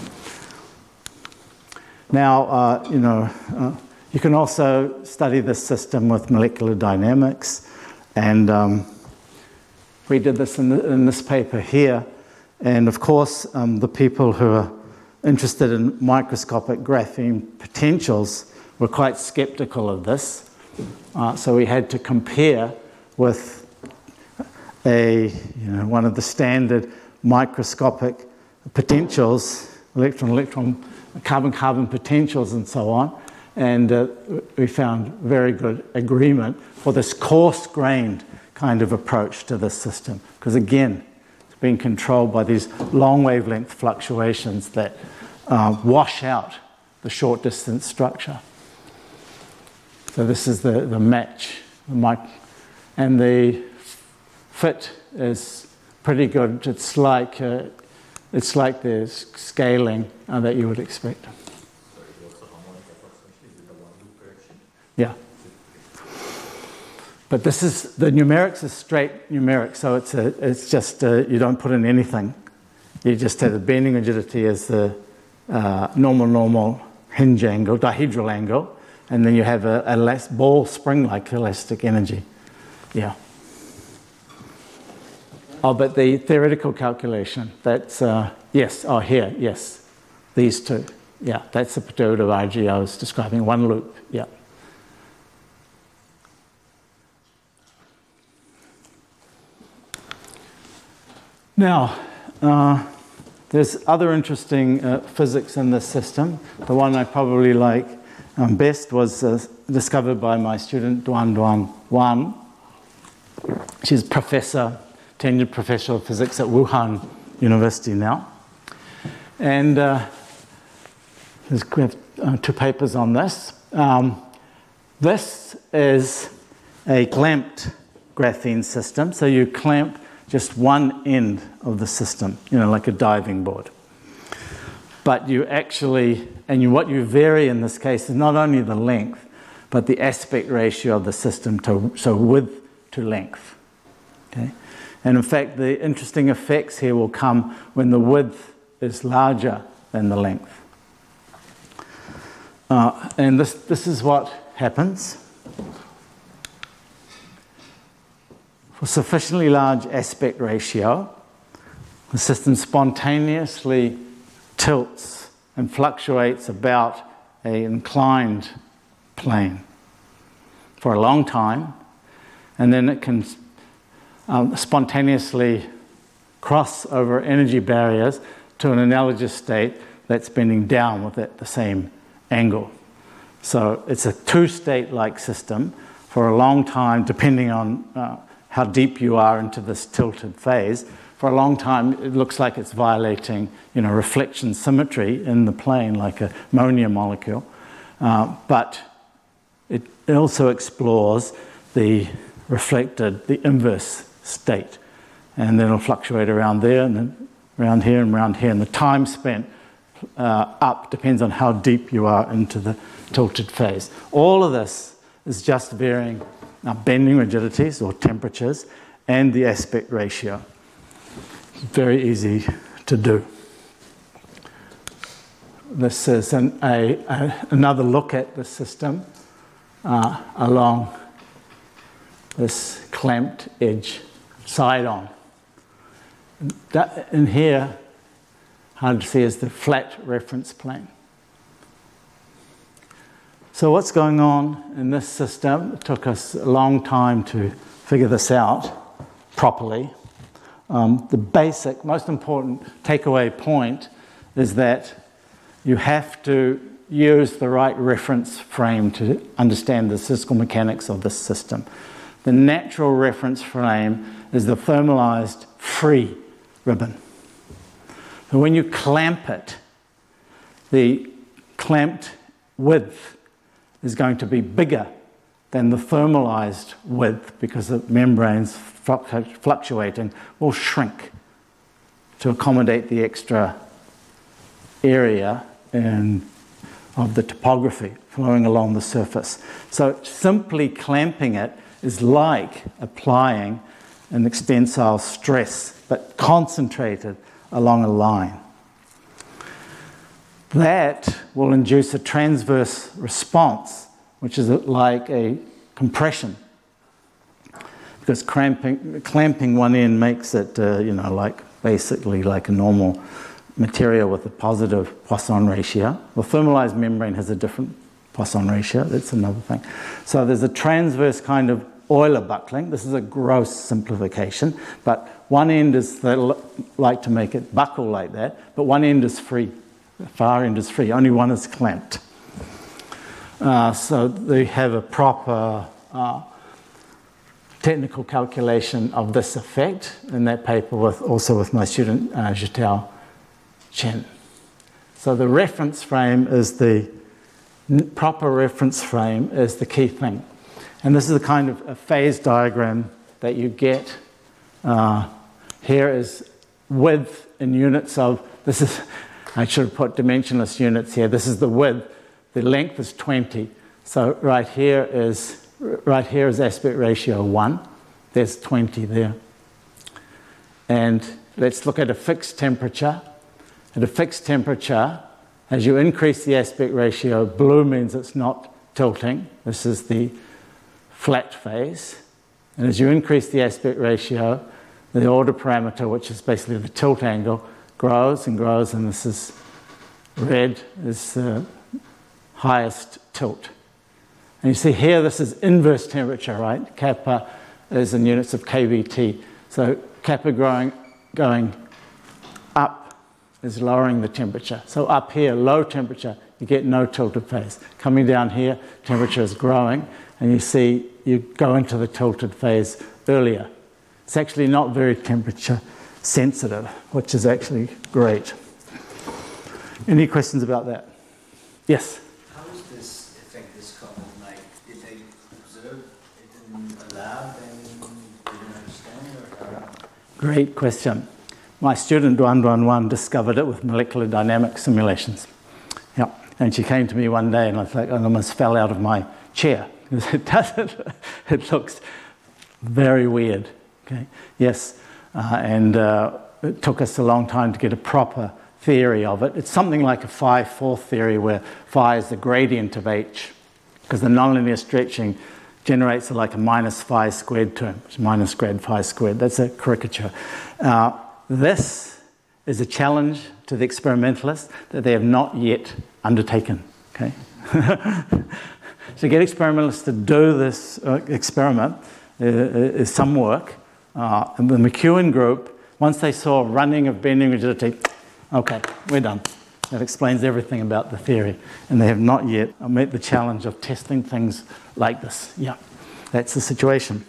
Now, uh, you know, uh, you can also study this system with molecular dynamics, and um, we did this in, the, in this paper here. And of course, um, the people who are interested in microscopic graphene potentials were quite skeptical of this. Uh, so we had to compare with a, you know, one of the standard microscopic potentials, electron-electron, carbon-carbon potentials and so on. And uh, we found very good agreement for this coarse-grained kind of approach to this system. Because again, it's being controlled by these long wavelength fluctuations that uh, wash out the short distance structure. So this is the, the match. The mic and the fit is pretty good. It's like, uh, it's like the scaling uh, that you would expect. Yeah. But this is, the numerics is straight numeric, so it's, a, it's just, uh, you don't put in anything. You just have the bending rigidity as the uh, normal, normal hinge angle, dihedral angle, and then you have a, a less ball spring-like elastic energy. Yeah. Oh, but the theoretical calculation, that's, uh, yes, oh, here, yes, these two. Yeah, that's the perturbative I G I was describing, one loop, yeah. Now, uh, there's other interesting uh, physics in this system. The one I probably like um, best was uh, discovered by my student Duan Duan Wan. She's professor, tenured professor of physics at Wuhan University now. And uh, we have uh, two papers on this. Um, this is a clamped graphene system. So you clamp just one end of the system, you know, like a diving board. But you actually, and you, what you vary in this case is not only the length, but the aspect ratio of the system, to, so width to length. Okay? And in fact, the interesting effects here will come when the width is larger than the length. Uh, and this, this is what happens. For sufficiently large aspect ratio, the system spontaneously tilts and fluctuates about an inclined plane for a long time, and then it can um, spontaneously cross over energy barriers to an analogous state that's bending down with it the same angle. So it's a two-state-like system for a long time, depending on uh, how deep you are into this tilted phase. For a long time, it looks like it's violating, you know, reflection symmetry in the plane, like a ammonia molecule. Uh, but it also explores the reflected, the inverse state. And then it'll fluctuate around there, and then around here, and around here. And the time spent uh, up depends on how deep you are into the tilted phase. All of this is just varying Now, bending rigidities or temperatures and the aspect ratio. Very easy to do. This is an, a, a, another look at the system uh, along this clamped edge, side on. That in here, hard to see, is the flat reference plane. So what's going on in this system? It took us a long time to figure this out properly. Um, the basic, most important takeaway point is that you have to use the right reference frame to understand the physical mechanics of this system. The natural reference frame is the thermalized free ribbon. So when you clamp it, the clamped width is going to be bigger than the thermalized width, because the membrane's fluctuating, will shrink to accommodate the extra area in, of the topography flowing along the surface. So simply clamping it is like applying an extensile stress, but concentrated along a line. That will induce a transverse response, which is like a compression, because cramping, clamping one end makes it, uh, you know, like basically like a normal material with a positive Poisson ratio. Well, thermalized membrane has a different Poisson ratio. That's another thing. So there's a transverse kind of Euler buckling. This is a gross simplification, but one end is, they like to make it buckle like that, but one end is free. The far end is free. Only one is clamped. Uh, so they have a proper uh, technical calculation of this effect in that paper, with also with my student uh, Zhitao Chen. So the reference frame is the proper reference frame is the key thing, and this is the kind of a phase diagram that you get. Uh, here is width in units of, this is, I should have put dimensionless units here. This is the width. The length is twenty. So right here is right here is aspect ratio one. There's twenty there. And let's look at a fixed temperature. At a fixed temperature, as you increase the aspect ratio, blue means it's not tilting. This is the flat phase. And as you increase the aspect ratio, the order parameter, which is basically the tilt angle, grows and grows, and this is red is the highest tilt. And you see here, this is inverse temperature, right? Kappa is in units of K B T. So kappa growing, going up is lowering the temperature. So up here, low temperature, you get no tilted phase. Coming down here, temperature is growing, and you see you go into the tilted phase earlier. It's actually not very temperature sensitive, which is actually great. Any questions about that? Yes? How is this effect discovered? Like, did they observe it in a lab and didn't understand, or how? Great question. My student Duan Duan Wan discovered it with molecular dynamics simulations. Yeah, and she came to me one day, and I thought I almost fell out of my chair because it doesn't. It looks very weird. Okay. Yes, uh, and uh, it took us a long time to get a proper theory of it. It's something like a phi fourth theory, where phi is the gradient of h, because the nonlinear stretching generates like a minus phi squared term, which is minus grad phi squared. That's a caricature. Uh, this is a challenge to the experimentalists that they have not yet undertaken. Okay, to get experimentalists to do this uh, experiment uh, is some work. Uh, and the McEwen group, once they saw running of bending rigidity, okay, we're done. That explains everything about the theory. And they have not yet met the challenge of testing things like this. Yeah, that's the situation.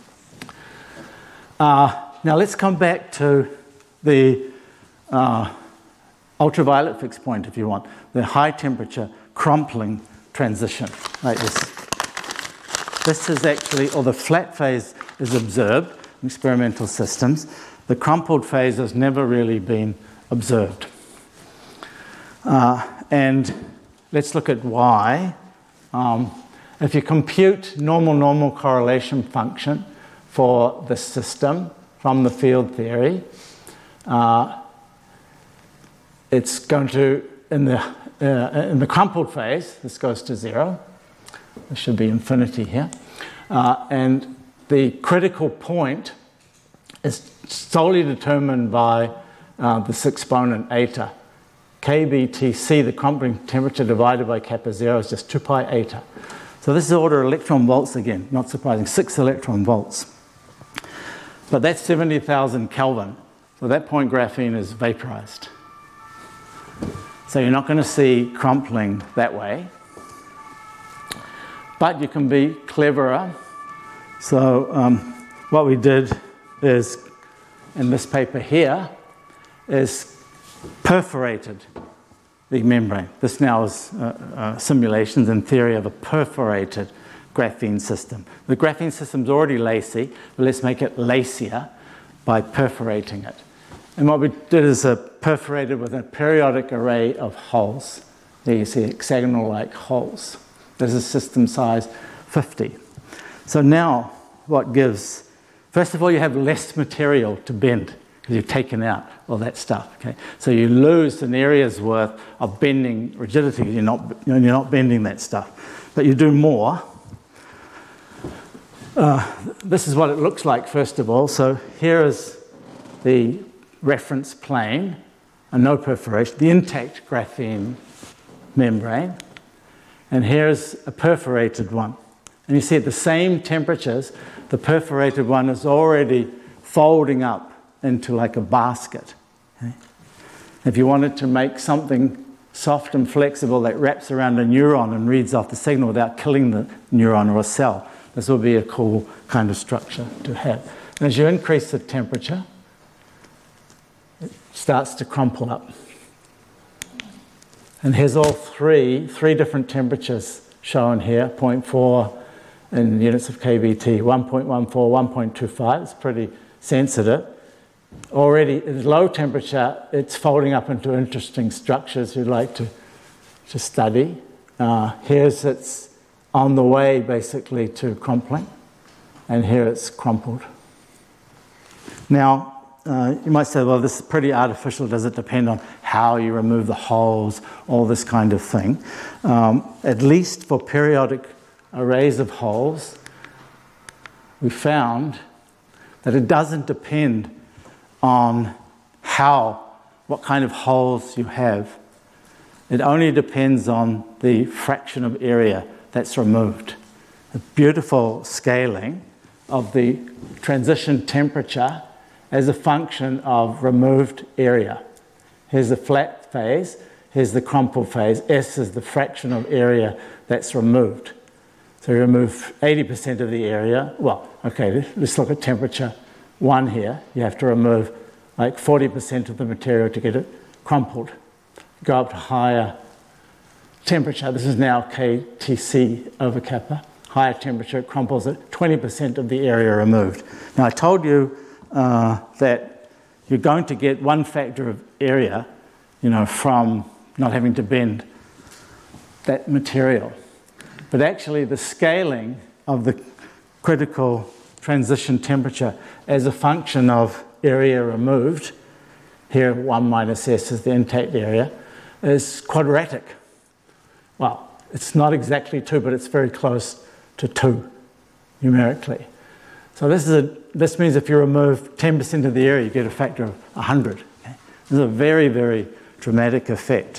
Uh, now let's come back to the uh, ultraviolet fixed point, if you want, the high temperature crumpling transition, like this. This is actually, or the flat phase is observed in experimental systems. The crumpled phase has never really been observed. Uh, and let's look at why. Um, if you compute normal-normal correlation function for the system from the field theory, uh, it's going to, in the, uh, in the crumpled phase, this goes to zero. There should be infinity here. Uh, and the critical point is solely determined by uh, this exponent eta. K B T C, the crumpling temperature divided by kappa zero, is just two pi eta. So this is order electron volts again, not surprising, six electron volts. But that's seventy thousand Kelvin. So at that point, graphene is vaporized. So you're not going to see crumpling that way. But you can be cleverer. So um, what we did is, in this paper here, is perforated the membrane. This now is uh, uh, simulations in theory of a perforated graphene system. The graphene system is already lacy, but let's make it lacier by perforating it. And what we did is uh, perforated with a periodic array of holes. There you see hexagonal-like holes. This is system size fifty. So now what gives, first of all, you have less material to bend because you've taken out all that stuff. Okay, so you lose an area's worth of bending rigidity. You're not, you're not bending that stuff, but you do more. Uh, this is what it looks like, first of all. So here is the reference plane, and no perforation, the intact graphene membrane, and here's a perforated one. And you see at the same temperatures, the perforated one is already folding up into like a basket. Okay? If you wanted to make something soft and flexible that wraps around a neuron and reads off the signal without killing the neuron or a cell, this would be a cool kind of structure to have. And as you increase the temperature, it starts to crumple up. And here's all three, three different temperatures shown here, zero point four in units of K B T, one point one four, one point two five, it's pretty sensitive. Already at low temperature, it's folding up into interesting structures you'd like to, to study. Uh, here's it's on the way basically to crumpling, and here it's crumpled. Now, uh, you might say, well, this is pretty artificial. Does it depend on how you remove the holes, all this kind of thing? Um, at least for periodic arrays of holes, we found that it doesn't depend on how, what kind of holes you have. It only depends on the fraction of area that's removed. A beautiful scaling of the transition temperature as a function of removed area. Here's the flat phase, here's the crumple phase. S is the fraction of area that's removed. So you remove eighty percent of the area. Well, okay, let's look at temperature one here. You have to remove like forty percent of the material to get it crumpled. Go up to higher temperature. This is now K T C over kappa. Higher temperature, it crumples at twenty percent of the area removed. Now I told you uh, that you're going to get one factor of area, you know, from not having to bend that material. But actually the scaling of the critical transition temperature as a function of area removed, here one minus S is the intact area, is quadratic. Well, it's not exactly two, but it's very close to two numerically. So this is a, this means if you remove ten percent of the area, you get a factor of one hundred. Okay? This is a very, very dramatic effect.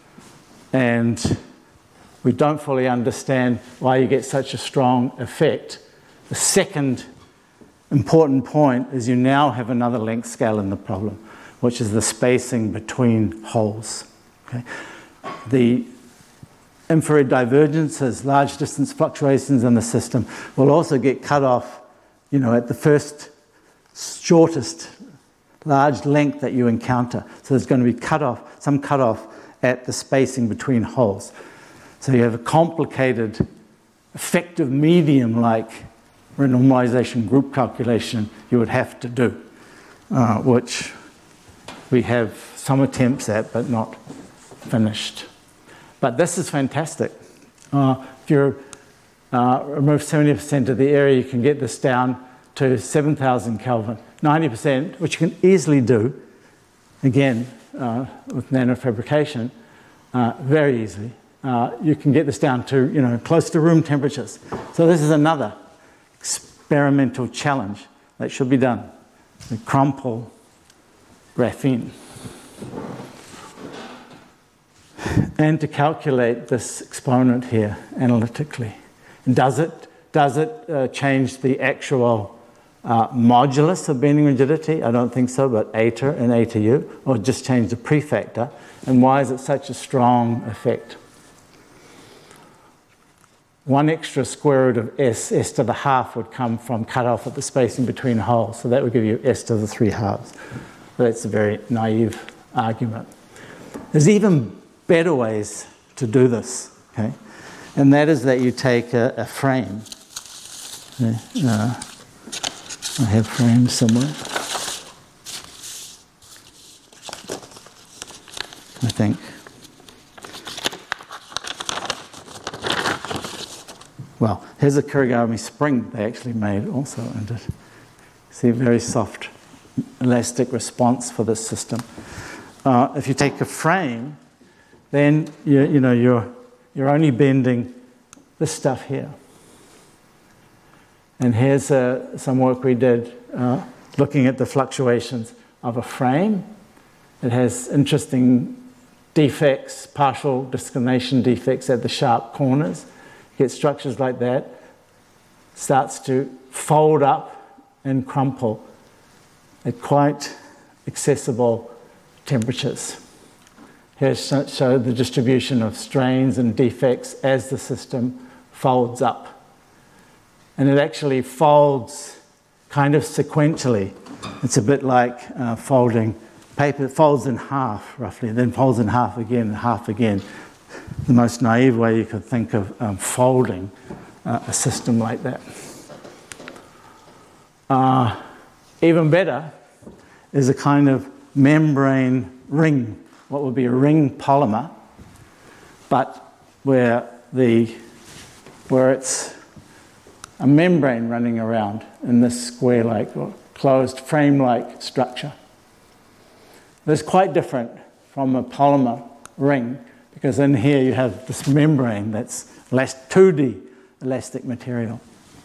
And we don't fully understand why you get such a strong effect. The second important point is you now have another length scale in the problem, which is the spacing between holes. Okay? The infrared divergences, large distance fluctuations in the system, will also get cut off, you know, at the first shortest large length that you encounter. So there's going to be cut off, some cut off at the spacing between holes. So you have a complicated effective medium like renormalization group calculation you would have to do, uh, which we have some attempts at, but not finished. But this is fantastic. Uh, if you uh, remove seventy percent of the area, you can get this down to seven thousand Kelvin. ninety percent, which you can easily do, again, uh, with nanofabrication, uh, very easily. Uh, you can get this down to, you know, close to room temperatures. So this is another experimental challenge that should be done. The crumple graphene. And to calculate this exponent here analytically. Does it, does it uh, change the actual uh, modulus of bending rigidity? I don't think so, but eta and eta u, or just change the prefactor? And why is it such a strong effect? One extra square root of s, s to the half, would come from cut off at the spacing between holes. So that would give you s to the three halves. But that's a very naive argument. There's even better ways to do this, okay? And that is that you take a, a frame. Uh, I have frames somewhere, I think. Well, here's a Kurigami spring they actually made also, and it, see a very soft elastic response for this system. Uh, if you take a frame, then you, you know you're you're only bending this stuff here. And here's uh, some work we did uh, looking at the fluctuations of a frame. It has interesting defects, partial discrimination defects at the sharp corners. You get structures like that. Starts to fold up and crumple at quite accessible temperatures. Here show the distribution of strains and defects as the system folds up. And it actually folds kind of sequentially. It's a bit like uh, folding paper. It folds in half, roughly, then folds in half again and half again. The most naive way you could think of um, folding uh, a system like that. Uh, even better is a kind of membrane ring, what would be a ring polymer, but where the where it's a membrane running around in this square-like or closed frame-like structure. That's quite different from a polymer ring, because in here you have this membrane that's two D elastic material.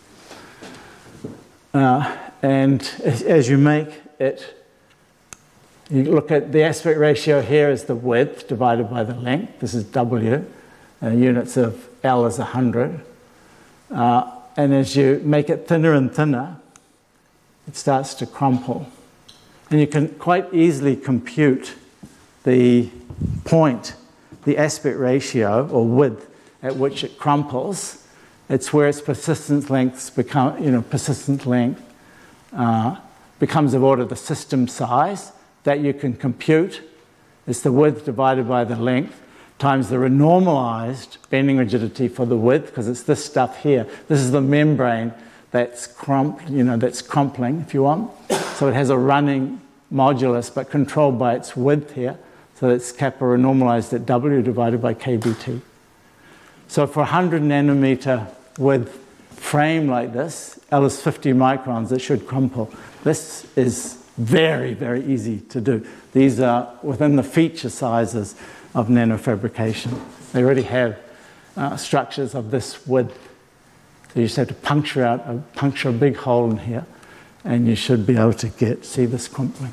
Uh, and as, as you make it, you look at the aspect ratio here is the width divided by the length. This is W. Uh, units of L is one hundred. Uh, and as you make it thinner and thinner, it starts to crumple. And you can quite easily compute the point, the aspect ratio or width at which it crumples. It's where its persistence lengths become, you know, persistent length uh, becomes of order the system size that you can compute. It's the width divided by the length times the renormalized bending rigidity for the width, because it's this stuff here. This is the membrane that's crump, you know, that's crumpling, if you want. So it has a running modulus, but controlled by its width here. So it's kappa renormalized at W divided by K B T. So for a one hundred nanometer width frame like this, L is fifty microns, it should crumple. This is very, very easy to do. These are within the feature sizes of nanofabrication. They already have uh, structures of this width. So you just have to puncture out, a, puncture a big hole in here, and you should be able to get, see this crumpling.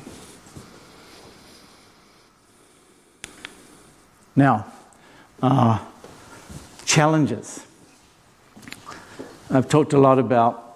Now, uh, challenges. I've talked a lot about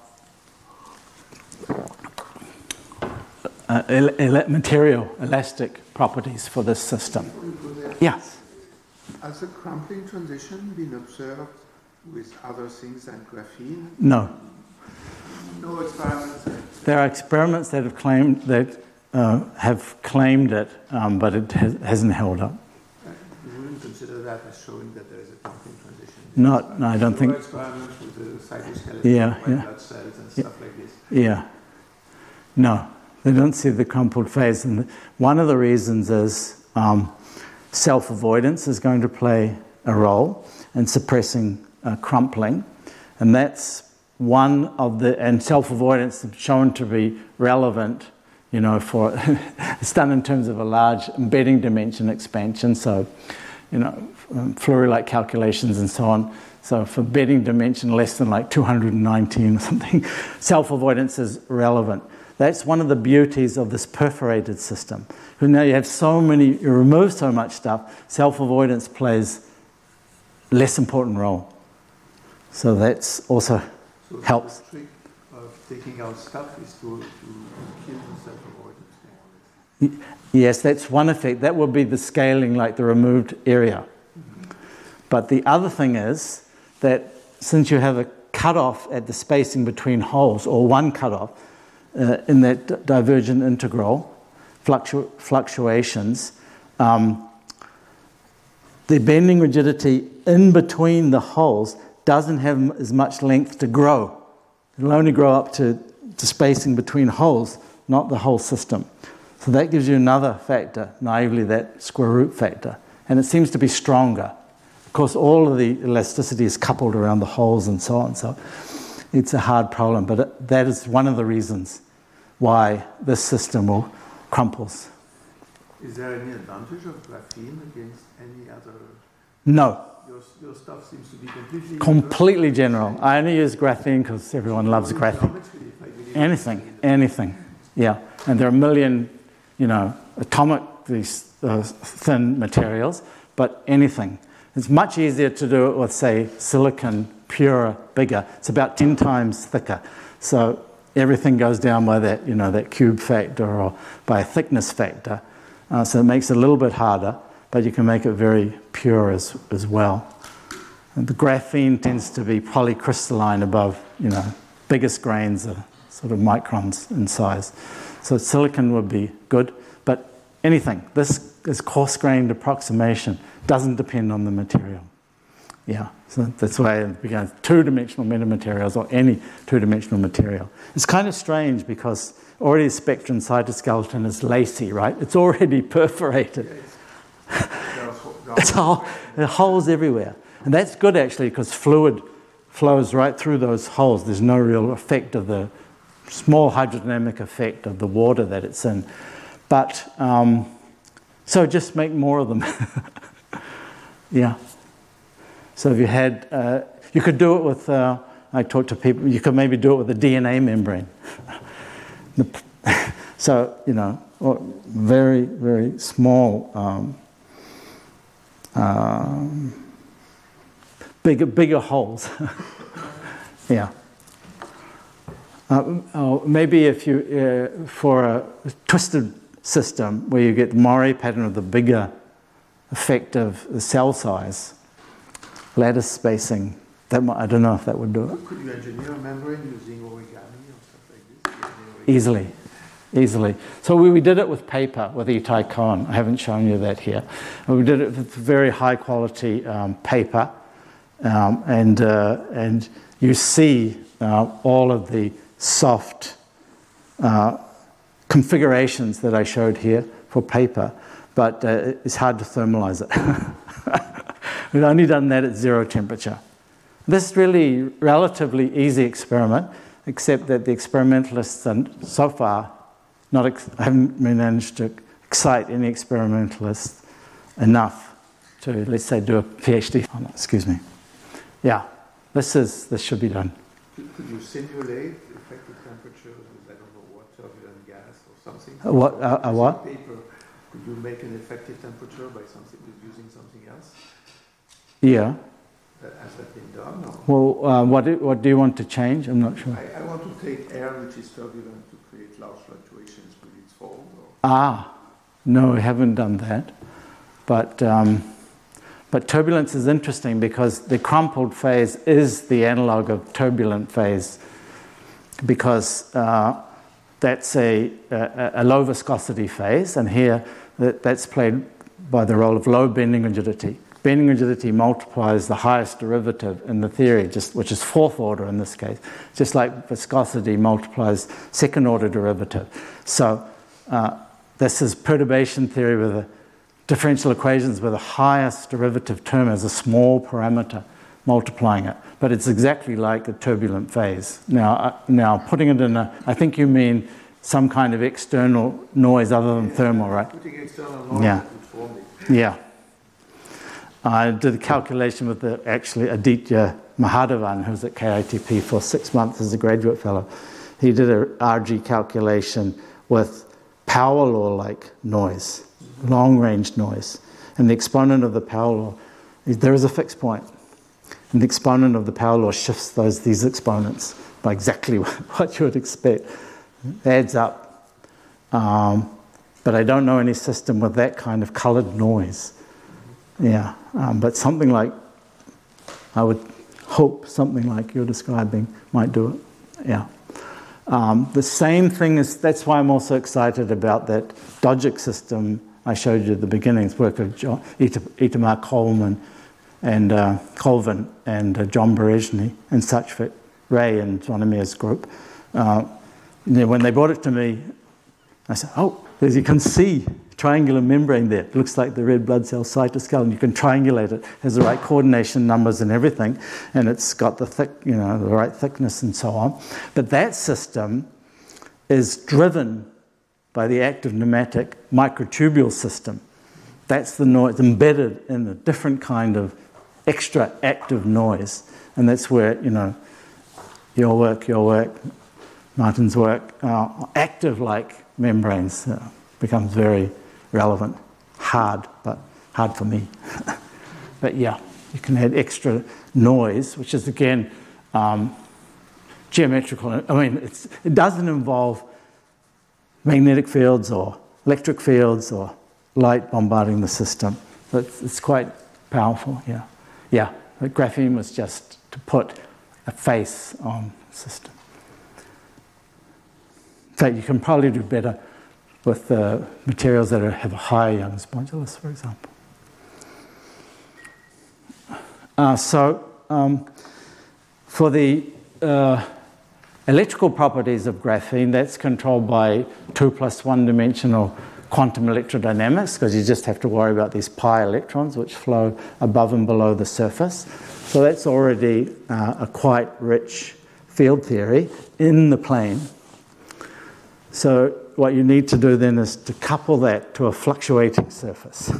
uh, el- el- material, elastic properties for this system. Yeah. Has the crumpling transition been observed with other things than graphene? No. No experiments? There are experiments that have claimed that uh, have claimed it, um, but it has, hasn't held up. Uh, you wouldn't consider that as showing that there is a crumpling transition? Not, no, I don't think. There were experiments with the cytoskeleton, Yeah, white yeah. blood cells and Yeah. stuff like this. Yeah. No, they don't see the crumpled phase. And one of the reasons is um, self-avoidance is going to play a role in suppressing uh, crumpling. And that's one of the, and self-avoidance is shown to be relevant, you know, for, it's done in terms of a large embedding dimension expansion. So, you know, um, Fleury-like calculations and so on. So for bedding dimension less than like two hundred nineteen or something, self-avoidance is relevant. That's one of the beauties of this perforated system. Because now you have so many, you remove so much stuff, self-avoidance plays a less important role. So that's also So helps. the trick of taking out stuff is to, to kill the self-avoidance. Yes, that's one effect. That would be the scaling, like the removed area. Mm-hmm. But the other thing is that since you have a cutoff at the spacing between holes, or one cutoff uh, in that d- divergent integral, fluctu- fluctuations, um, the bending rigidity in between the holes doesn't have as much length to grow. It'll only grow up to, to spacing between holes, not the whole system. So that gives you another factor, naively that square root factor. And it seems to be stronger. Of course, all of the elasticity is coupled around the holes and so on. So it's a hard problem, but it, that is one of the reasons why this system will crumples. Is there any advantage of graphene against any other? No. Your, your stuff seems to be completely Completely general. I only use graphene because everyone loves graphene. geometry, if I believe. Anything, anything. Yeah. And there are a million, you know, atomic, these uh, thin materials, but anything. It's much easier to do it with, say, silicon, purer, bigger. It's about ten times thicker. So everything goes down by that, you know, that cube factor or by a thickness factor. Uh, so it makes it a little bit harder, but you can make it very pure as, as well. And the graphene tends to be polycrystalline above, you know, biggest grains are sort of microns in size. So silicon would be good, but anything. This is coarse-grained approximation. Doesn't depend on the material. Yeah, so that's why it began two-dimensional metamaterials or any two-dimensional material. It's kind of strange because already the spectrum cytoskeleton is lacy, right? It's already perforated. It's all, there are holes everywhere. And that's good actually because fluid flows right through those holes. There's no real effect of the small hydrodynamic effect of the water that it's in. But, um, so just make more of them. Yeah. So if you had, uh, you could do it with, uh, I talk to people, you could maybe do it with a D N A membrane. So, you know, very, very small, um, um, bigger, bigger holes. Yeah. Uh, oh, maybe if you, uh, for a twisted system where you get the Morey pattern of the bigger effect of the cell size, lattice spacing, that might, I don't know if that would do it. Could you engineer a membrane using origami or stuff like this? Easily, easily. So we, we did it with paper, with Itai Cohen. I haven't shown you that here. We did it with very high quality um, paper, um, and, uh, and you see uh, all of the soft uh, configurations that I showed here for paper, but uh, it's hard to thermalize it. We've only done that at zero temperature. This is really relatively easy experiment, except that the experimentalists are so far not ex- haven't managed to excite any experimentalists enough to, let's say, do a PhD on it. Excuse me. Yeah, this is this should be done. Could, could you simulate effective temperatures with, I don't know what, turbulent gas or something? Uh, what? Uh, uh, what? Paper. Could you make an effective temperature by something using something else? Yeah. Has that been done? Or? Well, uh, what do, what do you want to change? I'm not sure. I, I want to take air which is turbulent to create large fluctuations with its fold. Or? Ah, no, we haven't done that. But um, but turbulence is interesting because the crumpled phase is the analog of turbulent phase, because uh, that's a, a, a low viscosity phase, and here that, that's played by the role of low bending rigidity. Bending rigidity multiplies the highest derivative in the theory, just which is fourth order in this case, just like viscosity multiplies second order derivative. So uh, this is perturbation theory with a differential equations where the highest derivative term is a small parameter multiplying it. But it's exactly like a turbulent phase. Now, uh, now putting it in a, I think you mean some kind of external noise other than thermal, right? Putting external noise Yeah. would form it. Yeah. I did a calculation with the, actually Aditya Mahadevan, who's at K I T P for six months as a graduate fellow. He did a R G calculation with power law-like noise, long-range noise. And the exponent of the power law, there is a fixed point. And the exponent of the power law shifts those these exponents by exactly what you would expect. It adds up. Um, but I don't know any system with that kind of colored noise. Yeah, um, but something like, I would hope something like you're describing might do it. Yeah. Um, the same thing is, that's why I'm also excited about that Dogic system I showed you at the beginning, it's work of John, Itamar Coleman and uh, Colvin and uh, John Berezhny and Satchvik Ray and Zvonimir's group. Uh, you know, when they brought it to me, I said, oh, as you can see, triangular membrane there. It looks like the red blood cell cytoskeleton. You can triangulate it. It has the right coordination numbers and everything, and it's got the thick, you know, the right thickness and so on. But that system is driven by the active pneumatic microtubule system. That's the noise embedded in a different kind of extra active noise, and that's where, you know, your work, your work, Martin's work, uh, active-like membranes uh, becomes very relevant. Hard, but hard for me. But yeah, you can add extra noise, which is again um, geometrical. I mean, it's, it doesn't involve magnetic fields or electric fields or light bombarding the system. But it's, it's quite powerful. Yeah, yeah. But graphene was just to put a face on the system. In fact, you can probably do better with uh, materials that are, have a higher Young's modulus, for example. Uh, so, um, for the uh, electrical properties of graphene, that's controlled by two plus one dimensional quantum electrodynamics, because you just have to worry about these pi electrons which flow above and below the surface. So that's already uh, a quite rich field theory in the plane. So what you need to do then is to couple that to a fluctuating surface.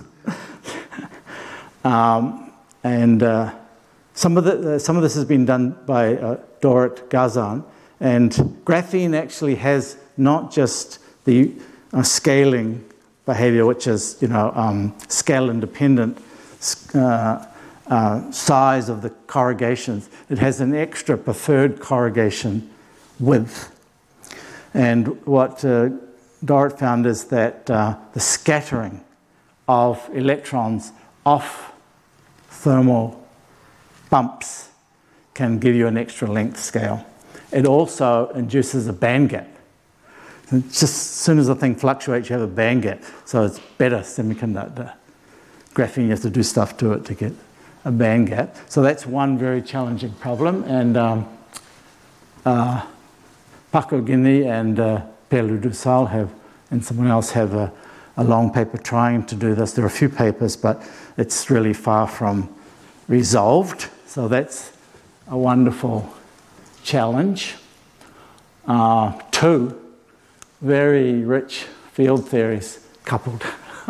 um, and uh, some of the, uh, some of this has been done by uh, Dorit Gazan, and graphene actually has not just the uh, scaling behavior, which is, you know, um, scale independent uh, uh, size of the corrugations. It has an extra preferred corrugation width. And what uh, Dorit found is that uh, the scattering of electrons off thermal bumps can give you an extra length scale. It also induces a band gap. Just as soon as the thing fluctuates, you have a band gap. So it's better semiconductor. Graphene, you have to do stuff to it to get a band gap. So that's one very challenging problem. And um, uh, Paco Guinea and uh, Pierre Dussal have, and someone else have a, a long paper trying to do this. There are a few papers, but it's really far from resolved. So that's a wonderful challenge. Uh, two very rich field theories coupled.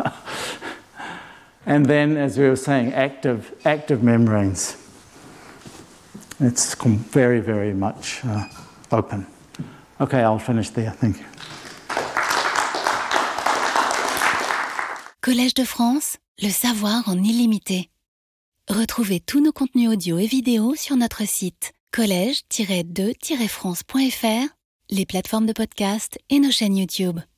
And then, as we were saying, active, active membranes. It's very, very much uh, open. Okay, I'll finish there. Thank you. Collège de France, le savoir en illimité. Retrouvez tous nos contenus audio et vidéo sur notre site collège tiret de tiret france point f r, les plateformes de podcast et nos chaînes YouTube.